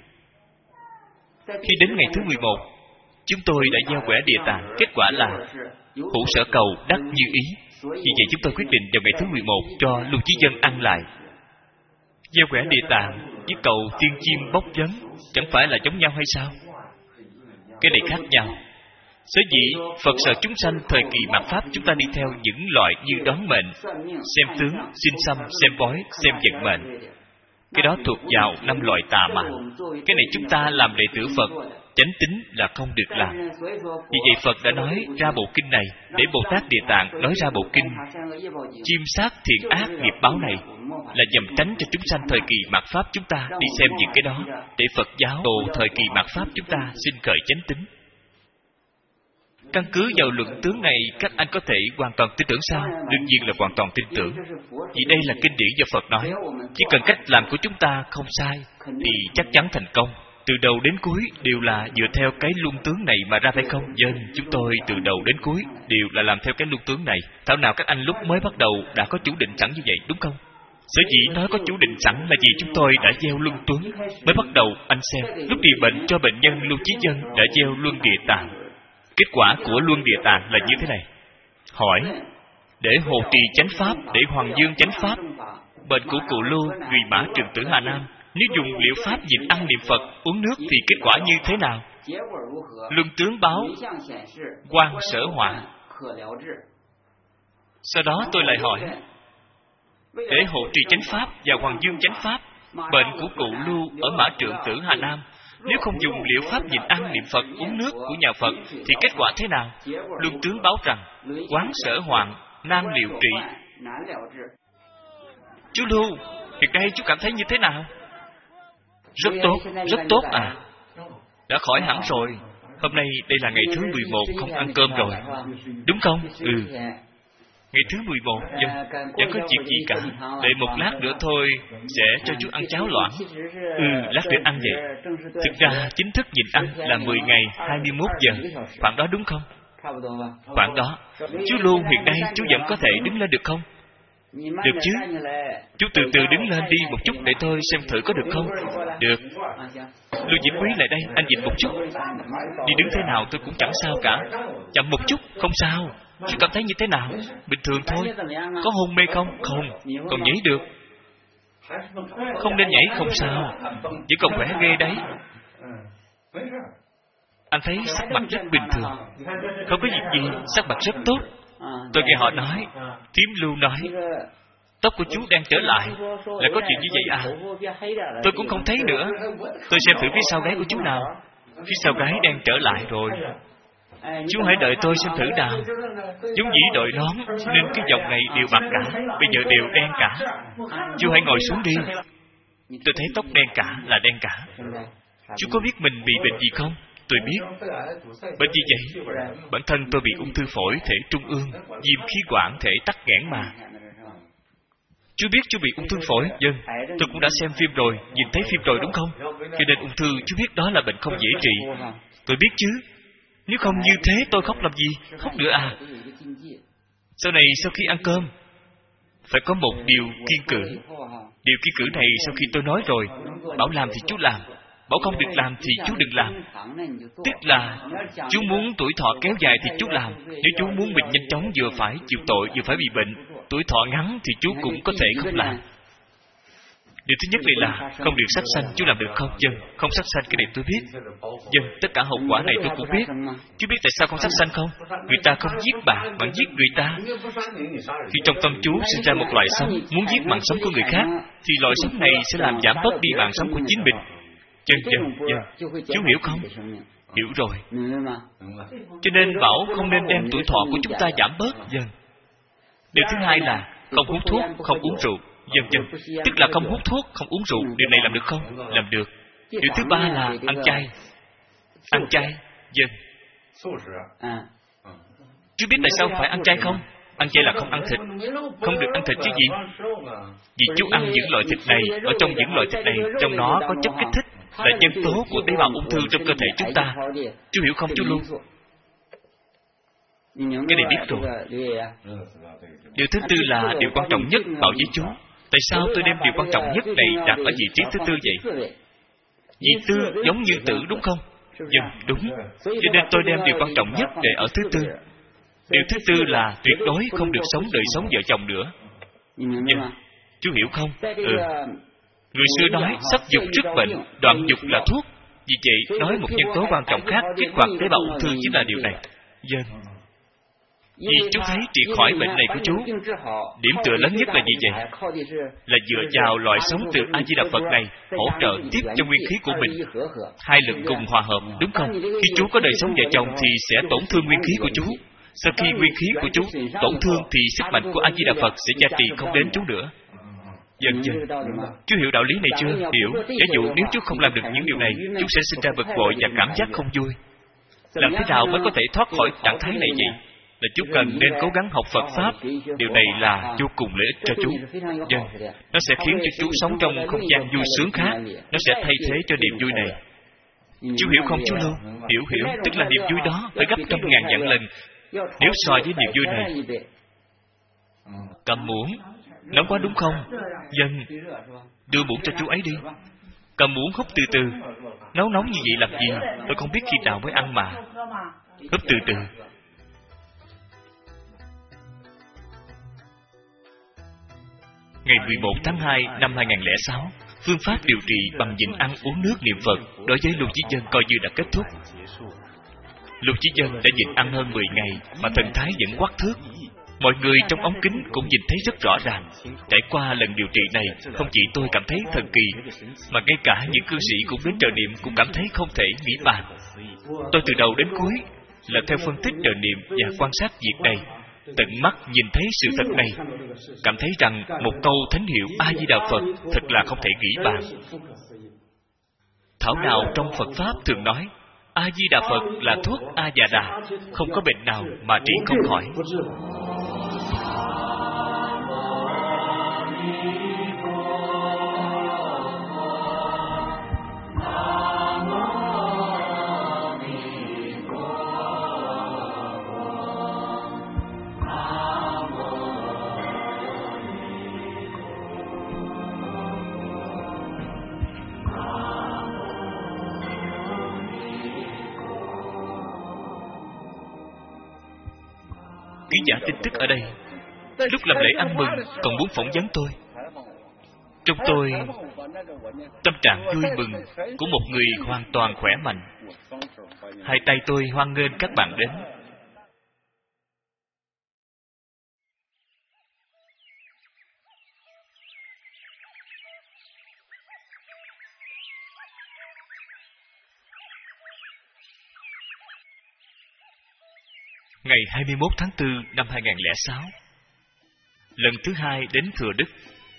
Khi đến ngày thứ 11, chúng tôi đã gieo quẻ địa tạng. Kết quả là hữu sở cầu đắc như ý. Vì vậy chúng tôi quyết định vào ngày thứ 11 cho Lô Chí Dân ăn lại. Gieo quẻ địa tạng với cầu tiên chim bốc vấn chẳng phải là giống nhau hay sao? Cái này khác nhau. Sở dĩ Phật sợ chúng sanh thời kỳ mạt Pháp, chúng ta đi theo những loại như đoán mệnh, xem tướng, xin xăm, xem bói, xem vận mệnh. Cái đó thuộc vào 5 loại tà ma. Cái này chúng ta làm đệ tử Phật, chánh tín là không được làm. Vì vậy Phật đã nói ra bộ kinh này, để Bồ Tát Địa Tạng nói ra bộ kinh Chiêm sát thiện ác nghiệp báo này, là nhằm tránh cho chúng sanh thời kỳ mạt Pháp chúng ta đi xem những cái đó, để Phật giáo đồ thời kỳ mạt Pháp chúng ta xin khởi chánh tín. Căn cứ vào luận tướng này, các anh có thể hoàn toàn tin tưởng sao? Đương nhiên là hoàn toàn tin tưởng. Vì đây là kinh điển do Phật nói. Chỉ cần cách làm của chúng ta không sai, thì chắc chắn thành công. Từ đầu đến cuối đều là dựa theo cái luân tướng này mà ra, phải không? Dân, chúng tôi từ đầu đến cuối đều là làm theo cái luân tướng này. Thảo nào các anh lúc mới bắt đầu đã có chủ định sẵn như vậy, đúng không? Sở dĩ nói có chủ định sẵn là vì chúng tôi đã gieo luân tướng. Mới bắt đầu anh xem, lúc điều bệnh cho bệnh nhân Lô Chí Dân đã gieo luân địa tạng. Kết quả của luân địa tạng là như thế này. Hỏi, để hộ trì chánh pháp, để hoàng dương chánh pháp, bệnh của cụ Lưu, Duy Mã Trường Tử Hà Nam, nếu dùng liệu pháp nhịn ăn niệm Phật, uống nước thì kết quả như thế nào? Luân tướng báo quan sở họa. Sau đó tôi lại hỏi, để hộ trì chánh pháp và hoàng dương chánh pháp, bệnh của cụ Lưu ở Mã Trượng Tử Hà Nam, nếu không dùng liệu pháp nhịn ăn niệm Phật, uống nước của nhà Phật thì kết quả thế nào? Luân tướng báo rằng quán sở hoạn, nan liệu trị. Chú Lưu, hiện nay chú cảm thấy như thế nào? Rất tốt à. Đã khỏi hẳn rồi. Hôm nay đây là ngày thứ 11 không ăn cơm rồi, đúng không? Ừ. Ngày thứ 11, chẳng có chuyện gì cả. Đợi một lát nữa thôi sẽ cho chú ăn cháo loãng. Lát nữa ăn vậy. Thực ra chính thức nhịn ăn là 10 ngày 21 giờ, khoảng đó đúng không? Khoảng đó. Chú Lưu, hiện nay chú vẫn có thể đứng lên được không? Được chứ. Chú từ từ đứng lên đi một chút để tôi xem thử có được không? Được. Lưu Diễn Quý lại đây, anh nhìn một chút. Đi đứng thế nào tôi cũng chẳng sao cả. Chậm một chút, không sao. Chú cảm thấy như thế nào? Bình thường thôi. Có hôn mê không? Không. Còn nhảy được. Không nên nhảy, không sao. Chỉ còn khỏe ghê đấy. Anh thấy sắc mặt rất bình thường, không có việc gì, sắc mặt rất tốt. Tôi nghe họ nói, thím Lưu nói, tóc của chú đang trở lại. Là có chuyện như vậy à? Tôi cũng không thấy nữa. Tôi xem thử phía sau gáy của chú nào. Phía sau gáy đang trở lại rồi. Chú hãy đợi tôi xem thử nào. Giống dĩ đội nón nên cái vòng này đều bạc cả, bây giờ đều đen cả. Chú hãy ngồi xuống đi. Tôi thấy tóc đen cả là đen cả. Chú có biết mình bị bệnh gì không? Tôi biết. Bệnh gì vậy? Bản thân tôi bị ung thư phổi thể trung ương, viêm khí quản thể tắc nghẽn mà. Chú biết chú bị ung thư phổi? Vâng, tôi cũng đã xem phim rồi, nhìn thấy phim rồi đúng không? Cho nên ung thư chú biết đó là bệnh không dễ trị. Tôi biết chứ. Nếu không như thế tôi khóc làm gì? Khóc nữa à? Sau này sau khi ăn cơm phải có một điều kiêng cữ. Điều kiêng cữ này sau khi tôi nói rồi, bảo làm thì chú làm, bảo không được làm thì chú đừng làm. Tức là chú muốn tuổi thọ kéo dài thì chú làm. Nếu chú muốn mình nhanh chóng vừa phải chịu tội vừa phải bị bệnh, tuổi thọ ngắn thì chú cũng có thể không làm. Điều thứ nhất đây là không được sát sanh, chú làm được không? Vâng, không sát sanh, cái này tôi biết. Vâng, tất cả hậu quả này tôi cũng biết. Chú biết tại sao không sát sanh không? Người ta không giết bạn, bạn giết người ta. Khi trong tâm chú sinh ra một loài sống muốn giết mạng sống của người khác, thì loài sống này sẽ làm giảm bớt đi mạng sống của chính mình. Vâng, chú hiểu không? Hiểu rồi. Cho nên bảo không nên đem tuổi thọ của chúng ta giảm bớt. Vâng. Điều thứ hai là không hút thuốc, không uống rượu. Vâng, tức là không hút thuốc, không uống rượu. Điều này làm được không? Làm được. Điều thứ ba là ăn chay. Ăn chay. Vâng. Chú biết tại sao phải ăn chay không? Ăn chay là không ăn thịt. Không được ăn thịt chứ gì? Vì chú ăn những loại thịt này, ở trong những loại thịt này, trong nó có chất kích thích, là nhân tố của tế bào ung thư trong cơ thể chúng ta. Chú hiểu không chú Luôn? Cái này biết rồi. Điều thứ tư là điều quan trọng nhất, bảo với chú. Tại sao tôi đem điều quan trọng nhất này đặt ở vị trí thứ tư vậy? Vị tư giống như tử đúng không? Vâng, đúng. Cho nên tôi đem điều quan trọng nhất để ở thứ tư. Điều thứ tư là tuyệt đối không được sống đời sống vợ chồng nữa. Vâng, chú hiểu không? Người xưa nói sắc dục trước bệnh, đoạn dục là thuốc. Vì vậy, nói một nhân tố quan trọng khác kích hoạt tế bào ung thư chính là điều này. Vâng. Vì chú thấy trị khỏi bệnh này của chú, điểm tựa lớn nhất là gì vậy? Là dựa vào loại sống từ A-di-đà Phật này hỗ trợ tiếp cho nguyên khí của mình. Hai lực cùng hòa hợp, đúng không? Khi chú có đời sống vợ chồng thì sẽ tổn thương nguyên khí của chú. Sau khi nguyên khí của chú tổn thương thì sức mạnh của A-di-đà Phật sẽ gia trì không đến chú nữa. Dần dần. Chú hiểu đạo lý này chưa? Hiểu. Giả dụ nếu chú không làm được những điều này, chú sẽ sinh ra bực bội và cảm giác không vui. Làm thế nào mới có thể thoát khỏi trạng thái này vậy? Là chú cần nên cố gắng học Phật Pháp. Điều này là vô cùng lợi ích cho chú. Vâng, nó sẽ khiến cho chú sống trong không gian vui sướng khác. Nó sẽ thay thế cho niềm vui này. Chú hiểu không chú Lưu? Hiểu. Tức là niềm vui đó phải gấp trăm ngàn vạn lần nếu so với niềm vui này. Cầm muỗng nóng quá đúng không? Vâng, đưa muỗng cho chú ấy đi. Cầm muỗng húp từ từ. Nấu nóng như vậy làm gì? Tôi không biết khi nào mới ăn mà. Húp từ từ. Ngày 11 tháng 2 năm 2006, phương pháp điều trị bằng nhịn ăn uống nước niệm Phật đối với Lưu Chí Dân coi như đã kết thúc. Lưu Chí Dân đã nhịn ăn hơn 10 ngày mà thần thái vẫn quắc thước. Mọi người trong ống kính cũng nhìn thấy rất rõ ràng. Trải qua lần điều trị này, không chỉ tôi cảm thấy thần kỳ, mà ngay cả những cư sĩ cũng đến trợ niệm cũng cảm thấy không thể nghĩ bàn. Tôi từ đầu đến cuối là theo phân tích trợ niệm và quan sát việc này, tận mắt nhìn thấy sự thật này, cảm thấy rằng một câu thánh hiệu A-di-đà Phật thật là không thể nghĩ bàn. Thảo nào trong Phật Pháp thường nói A-di-đà Phật là thuốc A-già-đà, không có bệnh nào mà trị không khỏi. Ký giả tin tức ở đây lúc làm lễ ăn mừng còn muốn phỏng vấn tôi. Trong tôi, tâm trạng vui mừng của một người hoàn toàn khỏe mạnh. Hai tay tôi hoan nghênh các bạn đến. Ngày 21 tháng 4 năm 2006, lần thứ hai đến Thừa Đức.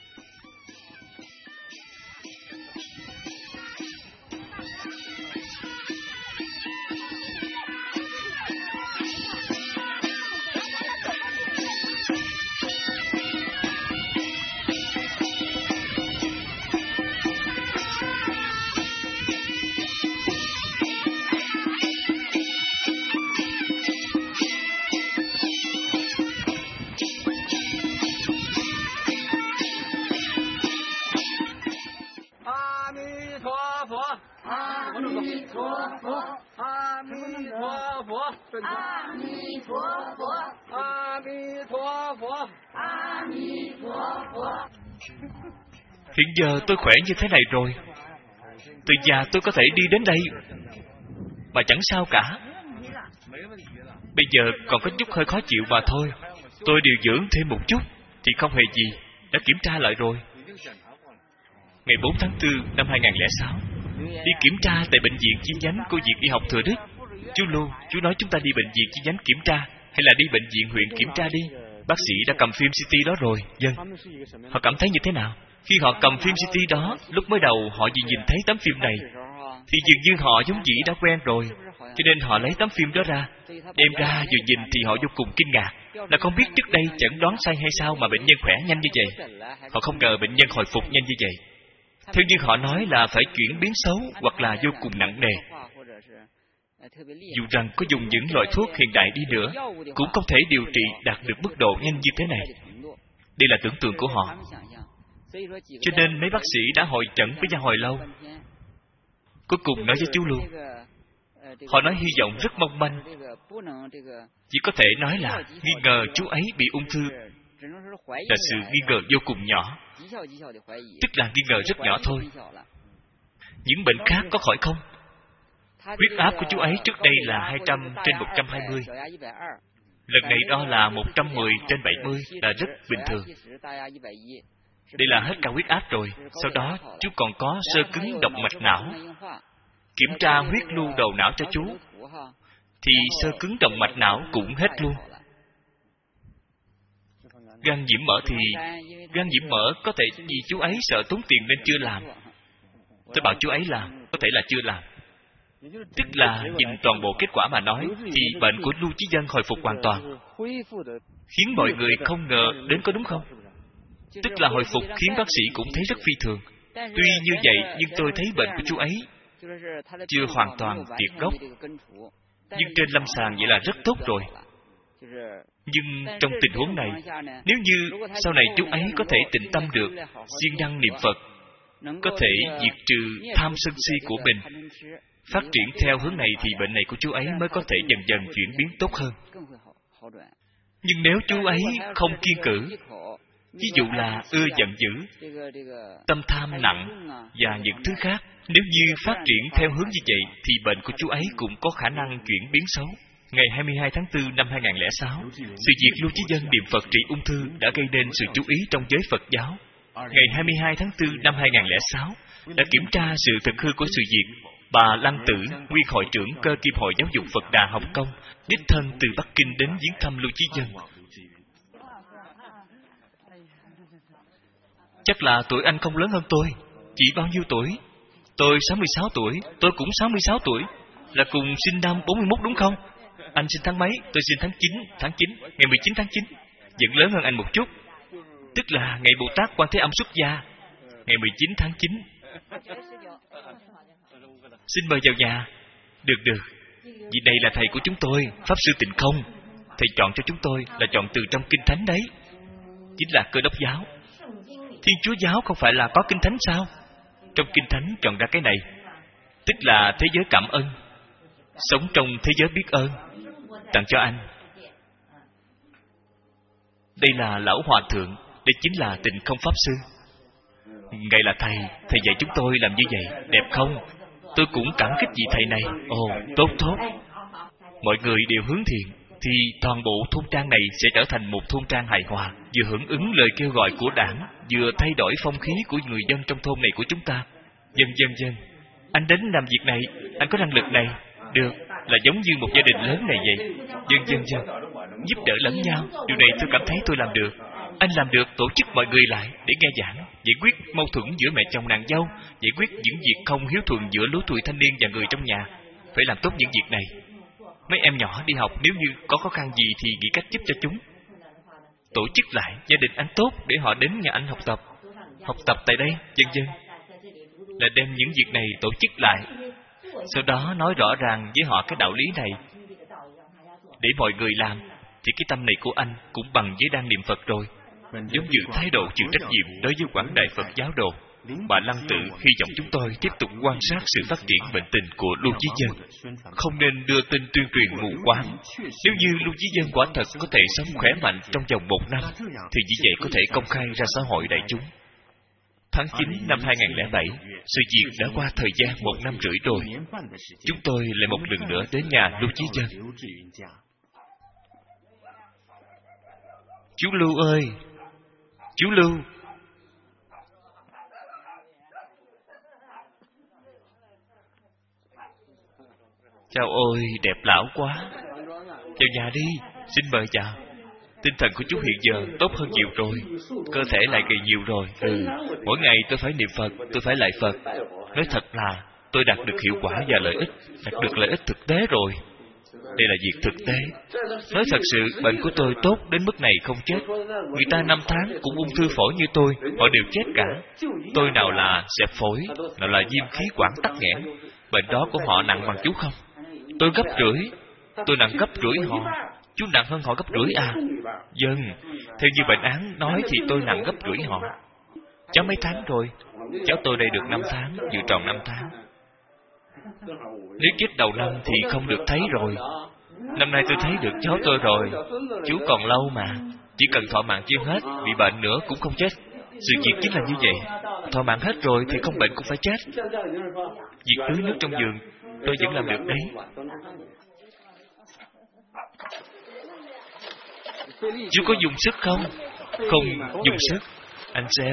Hiện giờ tôi khỏe như thế này rồi. Từ già tôi có thể đi đến đây mà chẳng sao cả. Bây giờ còn có chút hơi khó chịu mà thôi. Tôi điều dưỡng thêm một chút thì không hề gì. Đã kiểm tra lại rồi. Ngày 4 tháng 4 năm 2006, đi kiểm tra tại bệnh viện chi nhánh của Viện Y học Thừa Đức. Chú Lưu, chú nói chúng ta đi bệnh viện chi nhánh kiểm tra hay là đi bệnh viện huyện kiểm tra đi. Bác sĩ đã cầm phim CT đó rồi. Vâng. Họ cảm thấy như thế nào? Khi họ cầm phim CT đó, lúc mới đầu họ chỉ nhìn thấy tấm phim này thì dường như họ giống dĩ đã quen rồi, cho nên họ lấy tấm phim đó ra, đem ra vừa nhìn thì họ vô cùng kinh ngạc, là không biết trước đây chẩn đoán sai hay sao mà bệnh nhân khỏe nhanh như vậy. Họ không ngờ bệnh nhân hồi phục nhanh như vậy. Theo như họ nói là phải chuyển biến xấu hoặc là vô cùng nặng nề. Dù rằng có dùng những loại thuốc hiện đại đi nữa, cũng không thể điều trị đạt được mức độ nhanh như thế này. Đây là tưởng tượng của họ. Cho nên mấy bác sĩ đã hội chẩn với nhau hồi lâu. Cuối cùng nói với chú Lưu, họ nói hy vọng rất mong manh, chỉ có thể nói là nghi ngờ chú ấy bị ung thư, là sự nghi ngờ vô cùng nhỏ, tức là nghi ngờ rất nhỏ thôi. Những bệnh khác có khỏi không? Huyết áp của chú ấy trước đây là 200/120. Lần này đo là 110/70, là rất bình thường. Đây là hết cả huyết áp rồi. Sau đó chú còn có xơ cứng động mạch não. Kiểm tra huyết lưu đầu não cho chú thì xơ cứng động mạch não cũng hết luôn. Gan nhiễm mỡ thì gan nhiễm mỡ có thể vì chú ấy sợ tốn tiền nên chưa làm. Tôi bảo chú ấy làm, có thể là chưa làm. Tức là nhìn toàn bộ kết quả mà nói thì bệnh của Lưu Chí Dân hồi phục hoàn toàn, khiến mọi người không ngờ đến, có đúng không? Tức là hồi phục khiến bác sĩ cũng thấy rất phi thường. Tuy như vậy nhưng tôi thấy bệnh của chú ấy chưa hoàn toàn tiệt gốc, nhưng trên lâm sàng vậy là rất tốt rồi. Nhưng trong tình huống này, nếu như sau này chú ấy có thể tịnh tâm được, siêng năng niệm Phật, có thể diệt trừ tham sân si của mình, phát triển theo hướng này thì bệnh này của chú ấy mới có thể dần dần chuyển biến tốt hơn. Nhưng nếu chú ấy không kiên cử, ví dụ là ưa giận dữ, tâm tham nặng và những thứ khác, nếu như phát triển theo hướng như vậy thì bệnh của chú ấy cũng có khả năng chuyển biến xấu. Ngày 22 tháng 4 năm 2006, sự việc Lưu Chí Dân niệm Phật trị ung thư đã gây nên sự chú ý trong giới Phật giáo. Ngày 22 tháng 4 năm 2006, đã kiểm tra sự thực hư của sự việc. Bà Lăng Tử, nguyên hội trưởng Cơ Kim hội Giáo dục Phật Đà Hồng Kông, đích thân từ Bắc Kinh đến viếng thăm Lưu Chí Dân. Chắc là tuổi anh không lớn hơn tôi. Chỉ bao nhiêu tuổi? Tôi 66 tuổi, tôi cũng 66 tuổi. Là cùng sinh năm 41 đúng không? Anh sinh tháng mấy? Tôi sinh tháng 9, ngày 19 tháng 9. Vẫn lớn hơn anh một chút. Tức là ngày Bồ Tát Quan Thế Âm xuất gia, ngày 19 tháng 9. Xin mời vào nhà. Được. Vì đây là thầy của chúng tôi, Pháp Sư Tịnh Không. Thầy chọn cho chúng tôi là chọn từ trong Kinh Thánh đấy. Chính là Cơ Đốc giáo. Thiên Chúa giáo không phải là có Kinh Thánh sao? Trong Kinh Thánh chọn ra cái này, tức là thế giới cảm ơn, sống trong thế giới biết ơn, tặng cho anh. Đây là Lão Hòa Thượng, đây chính là Tịnh Không Pháp Sư. Ngài là thầy, thầy dạy chúng tôi làm như vậy, đẹp không? Tôi cũng cảm kích vị thầy này. Ồ, tốt tốt. Mọi người đều hướng thiện, thì toàn bộ thôn trang này sẽ trở thành một thôn trang hài hòa, vừa hưởng ứng lời kêu gọi của đảng, vừa thay đổi phong khí của người dân trong thôn này của chúng ta. Dân. Anh đến làm việc này, anh có năng lực này. Được, là giống như một gia đình lớn này vậy. Dân. Giúp đỡ lẫn nhau, điều này tôi cảm thấy tôi làm được. Anh làm được tổ chức mọi người lại để nghe giảng, giải quyết mâu thuẫn giữa mẹ chồng nàng dâu, giải quyết những việc không hiếu thuận giữa lứa tuổi thanh niên và người trong nhà. Phải làm tốt những việc này. Mấy em nhỏ đi học nếu như có khó khăn gì thì nghĩ cách giúp cho chúng. Tổ chức lại gia đình anh tốt để họ đến nhà anh học tập. Học tập tại đây, dân. Là đem những việc này tổ chức lại, sau đó nói rõ ràng với họ cái đạo lý này để mọi người làm, thì cái tâm này của anh cũng bằng với đang niệm Phật rồi. Giống như thái độ chịu trách nhiệm đối với quảng đại Phật giáo đồ. Bà Lăng Tự hy vọng chúng tôi tiếp tục quan sát sự phát triển bệnh tình của Lưu Chí Dân, không nên đưa tin tuyên truyền mù quáng. Nếu như Lưu Chí Dân quả thật có thể sống khỏe mạnh trong vòng 1 năm, thì như vậy có thể công khai ra xã hội đại chúng. Tháng 9 năm 2007, sự việc đã qua thời gian 1 năm rưỡi rồi. Chúng tôi lại một lần nữa đến nhà Lưu Chí Dân. Chú Lưu ơi! Chú Lưu! Chào ôi, đẹp lão quá! Vào nhà đi, xin mời chào. Tinh thần của chú hiện giờ tốt hơn nhiều rồi, cơ thể lại gầy nhiều rồi. Mỗi ngày tôi phải niệm Phật, tôi phải lạy Phật. Nói thật là tôi đạt được hiệu quả và lợi ích, đạt được lợi ích thực tế rồi. Đây là việc thực tế. Nói thật sự, bệnh của tôi tốt đến mức này không chết. Người ta 5 tháng cũng ung thư phổi như tôi, họ đều chết cả. Tôi nào là xẹp phổi, nào là viêm khí quản tắc nghẽn. Bệnh đó của họ nặng bằng chú không? Tôi gấp rưỡi. Tôi nặng gấp rưỡi họ. Chú nặng hơn họ gấp rưỡi à? Vâng, theo như bệnh án nói thì tôi nặng gấp rưỡi họ. Cháu mấy tháng rồi? Cháu tôi đây được 5 tháng, vừa tròn 5 tháng. Nếu chết đầu năm thì không được thấy rồi. Năm nay tôi thấy được cháu tôi rồi. Chú còn lâu mà. Chỉ cần thọ mạng chưa hết, bị bệnh nữa cũng không chết. Sự việc chính là như vậy. Thọ mạng hết rồi thì không bệnh cũng phải chết. Việc tưới nước trong vườn tôi vẫn làm được đấy. Chú có dùng sức không? Không dùng sức. Anh xem.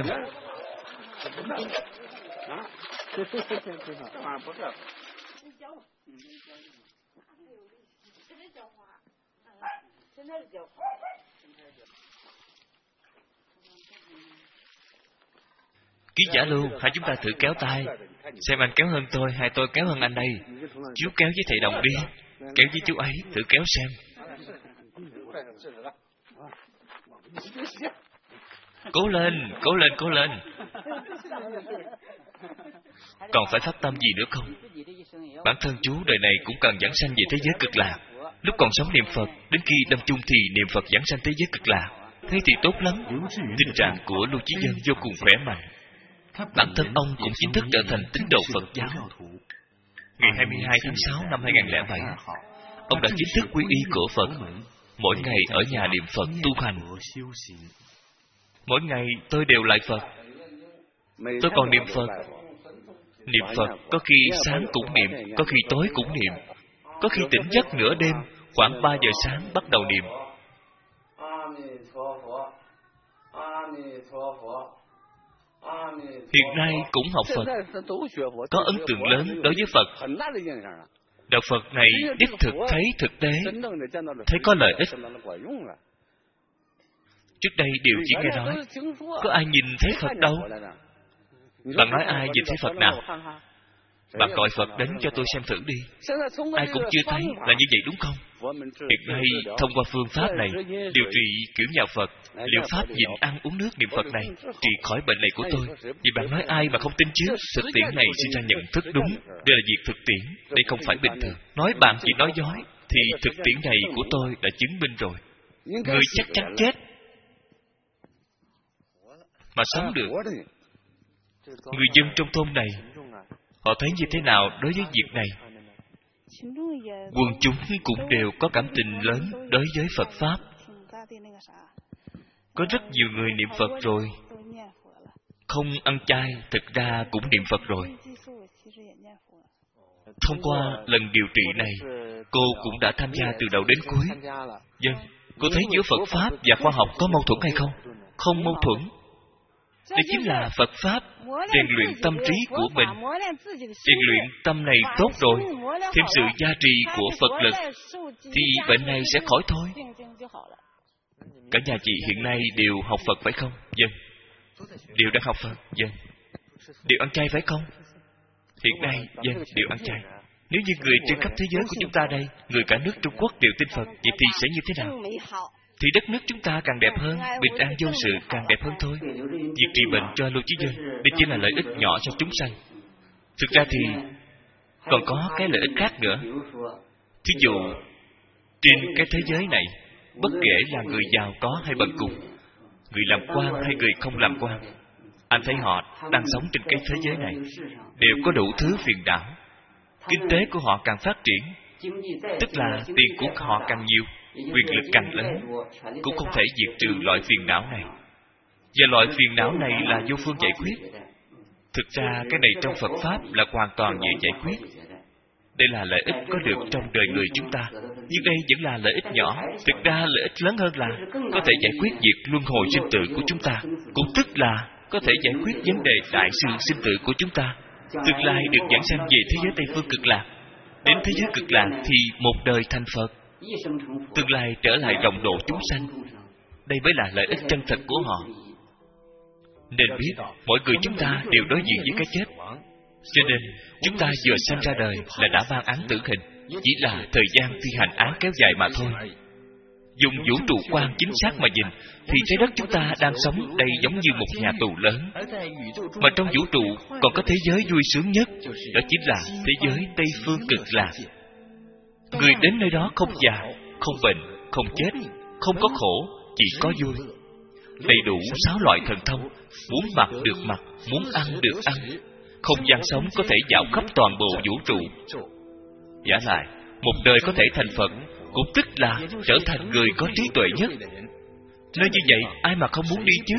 Ký giả Lưu, hai chúng ta thử kéo tay. Xem anh kéo hơn tôi hay tôi kéo hơn anh đây. Chú kéo với thầy Đồng đi. Kéo với chú ấy, thử kéo xem. Cố lên, cố lên, cố lên. Còn phải phát tâm gì nữa không? Bản thân chú đời này cũng cần giảng sanh về thế giới cực lạc. Lúc còn sống niệm Phật, đến khi lâm chung thì niệm Phật giảng sanh thế giới cực lạc. Thế thì tốt lắm. Tình trạng của Lưu Chí Dân vô cùng khỏe mạnh. Bản thân ông cũng chính thức trở thành tín đồ Phật giáo. Ngày 22 tháng 6 năm 2007, ông đã chính thức quy y của Phật. Mỗi ngày ở nhà niệm Phật tu hành. Mỗi ngày tôi đều lạy Phật. Tôi còn niệm Phật. Niệm Phật có khi sáng cũng niệm, có khi tối cũng niệm. Có khi tỉnh giấc nửa đêm, khoảng 3 giờ sáng bắt đầu niệm. Hiện nay cũng học Phật, có ấn tượng lớn đối với Phật. Đạo Phật này đích thực thấy thực tế, thấy có lợi ích. Trước đây đều chỉ nghe nói, có ai nhìn thấy Phật đâu. Bạn nói ai nhìn thấy Phật nào? Bạn gọi Phật đến cho tôi xem thử đi. Ai cũng chưa thấy, là như vậy đúng không? Hiện nay, thông qua phương pháp này, điều trị kiểu nhà Phật, liệu pháp nhịn ăn uống nước niệm Phật này, trị khỏi bệnh này của tôi. Vì bạn nói ai mà không tin chứ? Thực tiễn này sinh ra nhận thức đúng. Đây là việc thực tiễn, đây không phải bình thường. Nói bạn chỉ nói dối, thì thực tiễn này của tôi đã chứng minh rồi. Người chắc chắn chết, mà sống được. Người dân trong thôn này, họ thấy như thế nào đối với việc này? Quần chúng cũng đều có cảm tình lớn đối với Phật Pháp. Có rất nhiều người niệm Phật rồi. không ăn chay thực ra cũng niệm Phật rồi. Thông qua lần điều trị này, cô cũng đã tham gia từ đầu đến cuối. Vâng, cô thấy giữa Phật Pháp và khoa học có mâu thuẫn hay không? Không mâu thuẫn. Đây chính là Phật Pháp rèn luyện tâm trí của mình. Rèn luyện tâm này tốt rồi, thêm sự gia trì của Phật lực, thì bệnh này sẽ khỏi thôi. Cả nhà chị hiện nay đều học Phật phải không? Vâng. Đều đang học Phật? Vâng. Đều ăn chay phải không? Hiện nay, vâng, đều ăn chay. Nếu như người trên khắp thế giới của chúng ta đây, người cả nước Trung Quốc đều tin Phật, vậy thì sẽ như thế nào? Thì đất nước chúng ta càng đẹp hơn, bình an vô sự càng đẹp hơn thôi. Việc trị bệnh cho lưu chí dân, đây chỉ là lợi ích nhỏ cho chúng sanh. Thực ra thì còn có cái lợi ích khác nữa. Thí dụ, trên cái thế giới này, bất kể là người giàu có hay bần cùng, người làm quan hay người không làm quan, anh thấy họ đang sống trên cái thế giới này đều có đủ thứ phiền não. Kinh tế của họ càng phát triển, tức là tiền của họ càng nhiều, quyền lực càng lớn, cũng không thể diệt trừ loại phiền não này. Và loại phiền não này là vô phương giải quyết. Thực ra cái này trong Phật Pháp là hoàn toàn dễ giải quyết. Đây là lợi ích có được trong đời người chúng ta. Nhưng đây vẫn là lợi ích nhỏ. Thực ra lợi ích lớn hơn là có thể giải quyết việc luân hồi sinh tử của chúng ta. Cũng tức là có thể giải quyết vấn đề đại sự sinh tử của chúng ta. Tương lai được dẫn sanh về thế giới Tây Phương Cực Lạc. Đến thế giới Cực Lạc thì một đời thành Phật, tương lai trở lại rộng độ chúng sanh. Đây mới là lợi ích chân thật của họ. Nên biết mỗi người chúng ta đều đối diện với cái chết. Cho nên chúng ta vừa sinh ra đời là đã ban án tử hình, chỉ là thời gian thi hành án kéo dài mà thôi. Dùng vũ trụ quan chính xác mà nhìn thì trái đất chúng ta đang sống đây giống như một nhà tù lớn. Mà trong vũ trụ còn có thế giới vui sướng nhất, đó chính là thế giới Tây Phương Cực Lạc. Người đến nơi đó không già, không bệnh, không chết, không có khổ, chỉ có vui. Đầy đủ 6 loại thần thông, muốn mặc được mặc, muốn ăn được ăn. Không gian sống có thể dạo khắp toàn bộ vũ trụ. Giả lại, một đời có thể thành Phật, cũng tức là trở thành người có trí tuệ nhất. Nơi như vậy, ai mà không muốn đi chứ?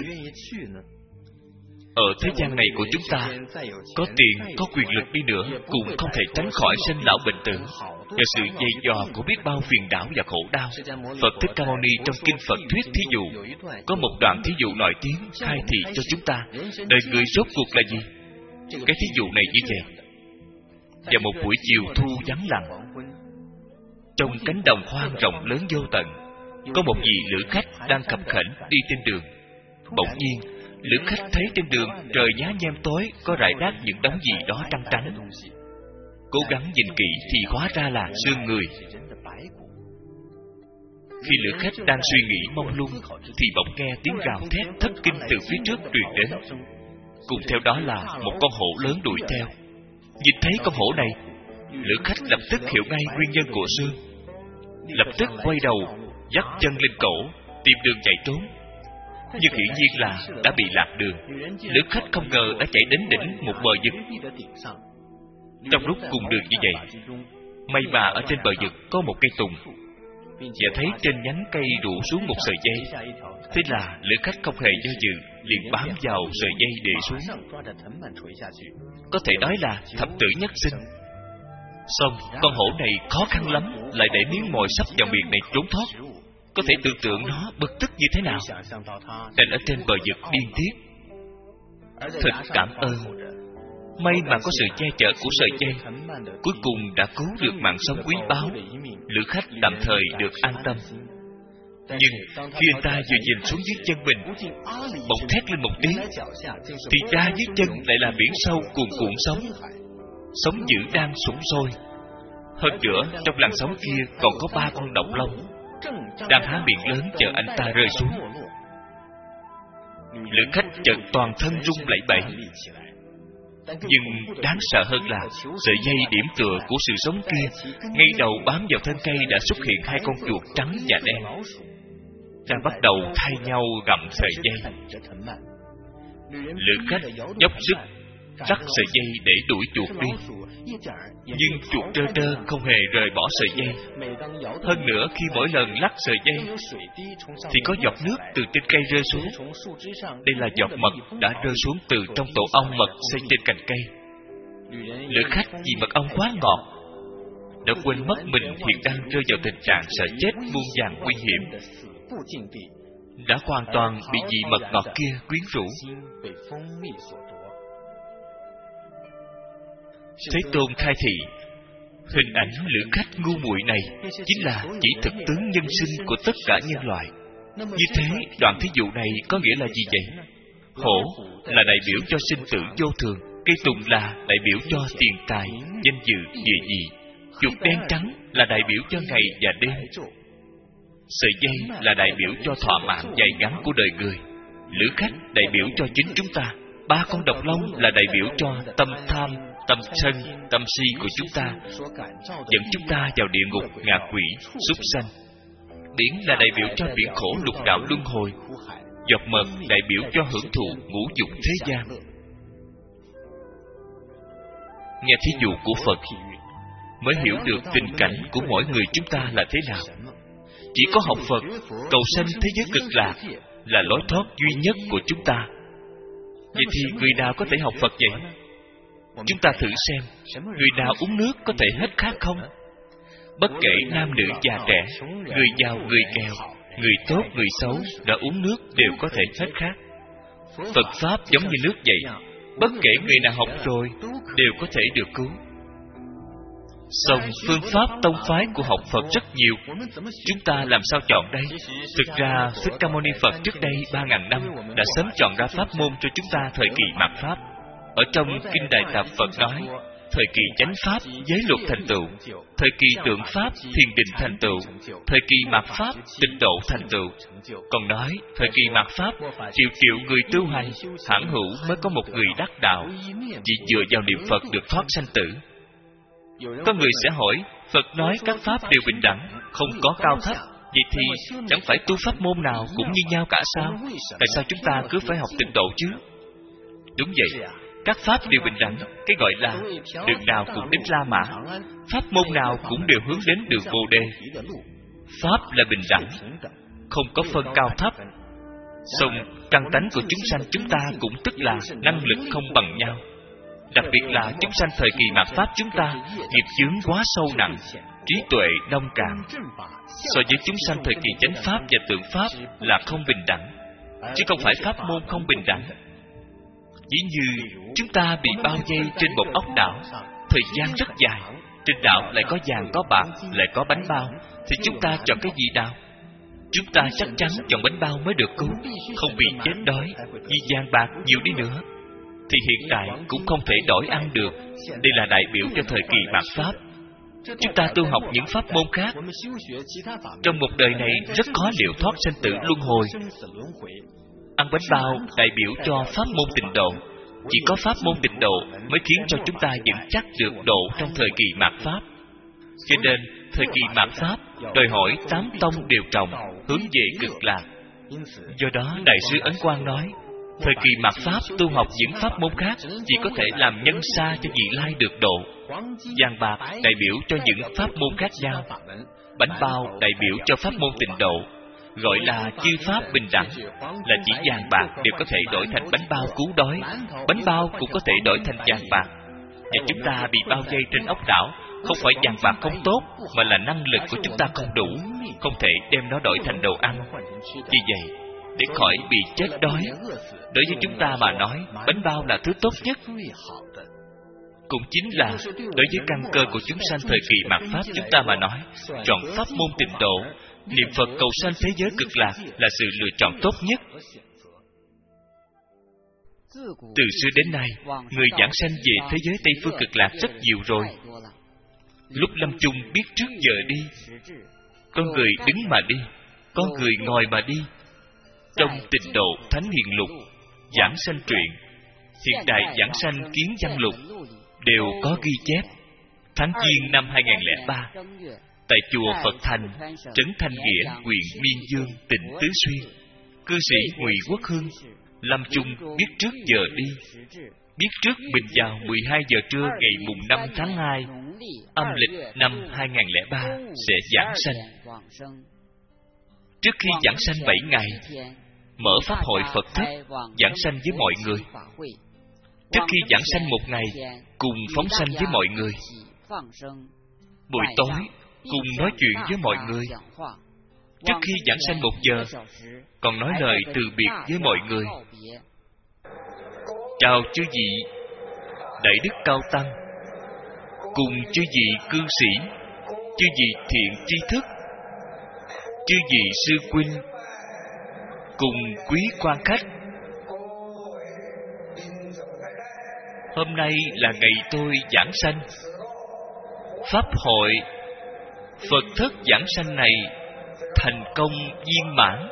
Ở thế gian này của chúng ta, có tiền, có quyền lực đi nữa, cũng không thể tránh khỏi sinh lão bệnh tử và sự dày dò của biết bao phiền não và khổ đau. Phật Thích Ca Mâu Ni trong kinh Phật thuyết thí dụ, có một đoạn thí dụ nổi tiếng khai thị cho chúng ta đời người rốt cuộc là gì. Cái thí dụ này như vậy: vào một buổi chiều thu vắng lặng, trong cánh đồng hoang rộng lớn vô tận, có một vị lữ khách đang khập khểnh đi trên đường. Bỗng nhiên, lữ khách thấy trên đường trời nhá nhem tối, có rải rác những đống gì đó trắng trắng. Cố gắng nhìn kỹ thì hóa ra là xương người. Khi lữ khách đang suy nghĩ mông lung thì bỗng nghe tiếng gào thét thất kinh từ phía trước truyền đến. Cùng theo đó là một con hổ lớn đuổi theo. Nhìn thấy con hổ này, lữ khách lập tức hiểu ngay nguyên nhân của xương, lập tức quay đầu dắt chân lên cổ tìm đường chạy trốn. Nhưng hiển nhiên là đã bị lạc đường. Lữ khách không ngờ đã chạy đến đỉnh một bờ vực. Trong lúc cùng đường như vậy, may mà ở trên bờ vực có một cây tùng, và thấy trên nhánh cây rủ xuống một sợi dây. Thế là lữ khách không hề do dự, liền bám vào sợi dây để xuống. Có thể nói là thập tử nhất sinh. Xong, con hổ này khó khăn lắm lại để miếng mồi sắp vào miệng này trốn thoát. Có thể tưởng tượng nó bực tức như thế nào. Đành ở trên bờ vực điên tiết. Thật cảm ơn, may mà có sự che chở của sợi dây, cuối cùng đã cứu được mạng sống quý báu. Lữ khách tạm thời được an tâm. Nhưng khi anh ta vừa nhìn xuống dưới chân mình, bỗng thét lên một tiếng, thì ra dưới chân lại là biển sâu cuồn cuộn sóng. Sóng dữ đang sũng sôi. Hơn nữa, trong làn sóng kia còn có 3 con độc long đang há miệng lớn chờ anh ta rơi xuống. Lữ khách chợt toàn thân rung lẩy bẩy. Nhưng đáng sợ hơn là sợi dây điểm tựa của sự sống kia, ngay đầu bám vào thân cây đã xuất hiện 2 con chuột trắng và đen, đang bắt đầu thay nhau gặm sợi dây. Lữ khách dốc sức rắc sợi dây để đuổi chuột đi. Nhưng chuột trơ trơ không hề rời bỏ sợi dây. Hơn nữa, khi mỗi lần lắc sợi dây thì có giọt nước từ trên cây rơi xuống. Đây là giọt mật đã rơi xuống từ trong tổ ong mật xây trên cành cây. Lữ khách vì mật ong quá ngọt đã quên mất mình hiện đang rơi vào tình trạng sợ chết muôn vàn nguy hiểm, đã hoàn toàn bị vị mật ngọt kia quyến rũ. Thế Tôn khai thị, hình ảnh lữ khách ngu muội này chính là chỉ thực tướng nhân sinh của tất cả nhân loại. Như thế, đoạn thí dụ này có nghĩa là gì vậy? Hổ là đại biểu cho sinh tử vô thường, cây tùng là đại biểu cho tiền tài, danh dự, địa vị, chuột đen trắng là đại biểu cho ngày và đêm, sợi dây là đại biểu cho thọ mạng dài ngắn của đời người, lữ khách đại biểu cho chính chúng ta, ba con độc long là đại biểu cho tâm tham, tâm sân, tâm si của chúng ta, dẫn chúng ta vào địa ngục, ngạ quỷ, súc sanh. Biển là đại biểu cho biển khổ lục đạo luân hồi, giọt mật đại biểu cho hưởng thụ ngũ dục thế gian. Nghe thí dụ của Phật mới hiểu được tình cảnh của mỗi người chúng ta là thế nào. Chỉ có học Phật, cầu sanh thế giới cực lạc là lối thoát duy nhất của chúng ta. Vậy thì người nào có thể học Phật vậy? Chúng ta thử xem, người nào uống nước có thể hết khát không? Bất kể nam nữ già trẻ, người giàu người nghèo, người tốt người xấu đã uống nước đều có thể hết khát. Phật Pháp giống như nước vậy, bất kể người nào học rồi đều có thể được cứu. Song phương pháp tông phái của học Phật rất nhiều, chúng ta làm sao chọn đây? Thực ra Thích Ca Mâu Ni Phật trước đây 3.000 năm đã sớm chọn ra pháp môn cho chúng ta thời kỳ mạt Pháp. Ở trong Kinh Đại Tập Phật nói, thời kỳ chánh Pháp giới luật thành tựu, thời kỳ tượng Pháp thiền định thành tựu, thời kỳ mạt Pháp tịnh độ thành tựu. Còn nói, thời kỳ mạt Pháp triệu triệu người tu hành, hãn hữu mới có một người đắc đạo, chỉ dựa vào niệm Phật được thoát sanh tử. Có người sẽ hỏi, Phật nói các pháp đều bình đẳng, không có cao thấp, vậy thì chẳng phải tu pháp môn nào cũng như nhau cả sao? Tại sao chúng ta cứ phải học tịnh độ chứ? Đúng vậy, các pháp đều bình đẳng, cái gọi là đường nào cũng đến La Mã, pháp môn nào cũng đều hướng đến đường Bồ Đề. Pháp là bình đẳng, không có phân cao thấp. Song căn tánh của chúng sanh chúng ta cũng tức là năng lực không bằng nhau. Đặc biệt là chúng sanh thời kỳ mạt Pháp chúng ta nghiệp chướng quá sâu nặng, trí tuệ nông cạn, so với chúng sanh thời kỳ chánh Pháp và tượng Pháp là không bình đẳng, chứ không phải pháp môn không bình đẳng. Ví như chúng ta bị bao vây trên một ốc đảo, thời gian rất dài, trên đảo lại có vàng có bạc, lại có bánh bao, thì chúng ta chọn cái gì nào? Chúng ta chắc chắn chọn bánh bao mới được cứu, không bị chết đói. Vì vàng bạc nhiều đi nữa thì hiện tại cũng không thể đổi ăn được. Đây là đại biểu cho thời kỳ mạt Pháp. Chúng ta tu học những pháp môn khác, trong một đời này rất khó liệu thoát sinh tử luân hồi. Ăn bánh bao đại biểu cho pháp môn tịnh độ. Chỉ có pháp môn tịnh độ mới khiến cho chúng ta vững chắc được độ trong thời kỳ mạt Pháp. Cho nên, thời kỳ mạt Pháp đòi hỏi 8 tông đều trồng, hướng về cực lạc. Do đó, Đại sư Ấn Quang nói, thời kỳ mạt Pháp tu học những pháp môn khác chỉ có thể làm nhân xa cho vị lai được độ. Vàng bạc đại biểu cho những pháp môn khác nhau. Bánh bao đại biểu cho pháp môn tịnh độ. Gọi là chư pháp bình đẳng, là chỉ vàng bạc đều có thể đổi thành bánh bao cứu đói, bánh bao cũng có thể đổi thành vàng bạc. Và chúng ta bị bao vây trên ốc đảo, không phải vàng bạc không tốt, mà là năng lực của chúng ta không đủ, không thể đem nó đổi thành đồ ăn. Vì vậy, để khỏi bị chết đói, đối với chúng ta mà nói, bánh bao là thứ tốt nhất. Cũng chính là đối với căn cơ của chúng sanh thời kỳ mạt Pháp chúng ta mà nói, chọn pháp môn tịnh độ, niệm Phật cầu sanh thế giới cực lạc là sự lựa chọn tốt nhất. Từ xưa đến nay, người giảng sanh về thế giới Tây Phương cực lạc rất nhiều rồi. Lúc lâm chung biết trước giờ đi, có người đứng mà đi, có người ngồi mà đi. Trong Tịnh Độ Thánh Hiền Lục, Giảng Sanh Truyện, Hiện Đại Giảng Sanh Kiến Văn Lục đều có ghi chép. Tháng Giêng năm 2003, tại chùa Phật Thành, trấn Thanh Nghĩa, huyện Miên Dương, tỉnh Tứ Xuyên, cư sĩ Ngụy Quốc Hưng lâm chung biết trước giờ đi. Biết trước mình vào 12 giờ trưa ngày mùng 5 tháng 2 âm lịch năm 2003 sẽ giảng sanh. Trước khi giảng sanh 7 ngày, mở pháp hội Phật thất giảng sanh với mọi người. Trước khi giảng sanh 1 ngày, cùng phóng sanh với mọi người. Buổi tối, cùng nói chuyện với mọi người. Trước khi giảng sanh 1 giờ, còn nói lời từ biệt với mọi người. Chào chư vị Đại Đức Cao Tăng, cùng chư vị cư sĩ, chư vị thiện tri thức, chư vị sư huynh, cùng quý quan khách. Hôm nay là ngày tôi giảng sanh. Pháp hội Phật thất giảng sanh này thành công viên mãn.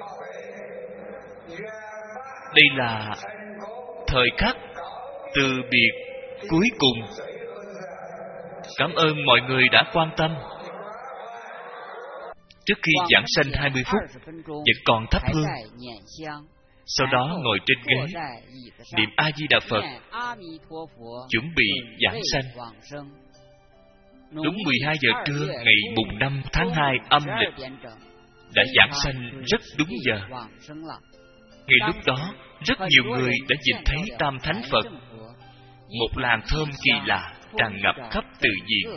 Đây là thời khắc từ biệt cuối cùng. Cảm ơn mọi người đã quan tâm. Trước khi giảng sanh 20 phút, vẫn còn thắp hương. Sau đó ngồi trên ghế, niệm A-di-đà Phật, chuẩn bị giảng sanh. Đúng 12 giờ trưa ngày mùng 5 tháng 2 âm lịch, đã giảng sanh rất đúng giờ. Ngay lúc đó, rất nhiều người đã nhìn thấy Tam Thánh Phật. Một làn thơm kỳ lạ tràn ngập khắp từ viện.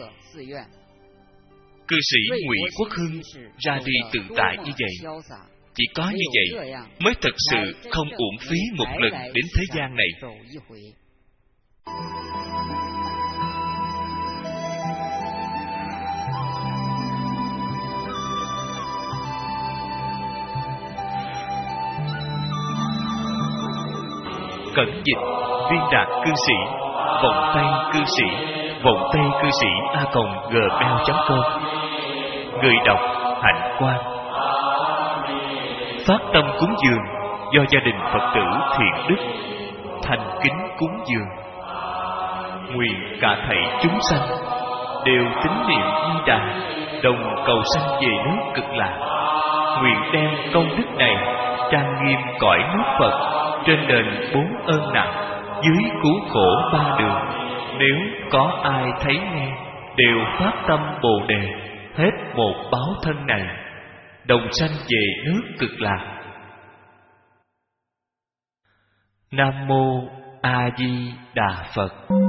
Cư sĩ Ngụy Quốc Hưng ra đi tự tại như vậy. Chỉ có như vậy mới thật sự không uổng phí một lần đến thế gian này. Cẩn dịch Viên Đạt cư sĩ, Vọng Tây cư sĩ, Vọng Tây cư sĩ a@gmail.com. Người đọc Hạnh Quang. Phát tâm cúng dường do gia đình Phật tử Thiện Đức thành kính cúng dường. Nguyện cả thảy chúng sanh đều tín niệm Di Đà, đồng cầu sanh về nước Cực Lạc. Nguyện đem công đức này trang nghiêm cõi nước Phật, trên đền 4 ơn nặng, dưới cứu khổ 3 đường. Nếu có ai thấy nghe, đều phát tâm Bồ Đề, hết một báo thân này, đồng sanh về nước Cực Lạc. Nam mô A Di Đà Phật.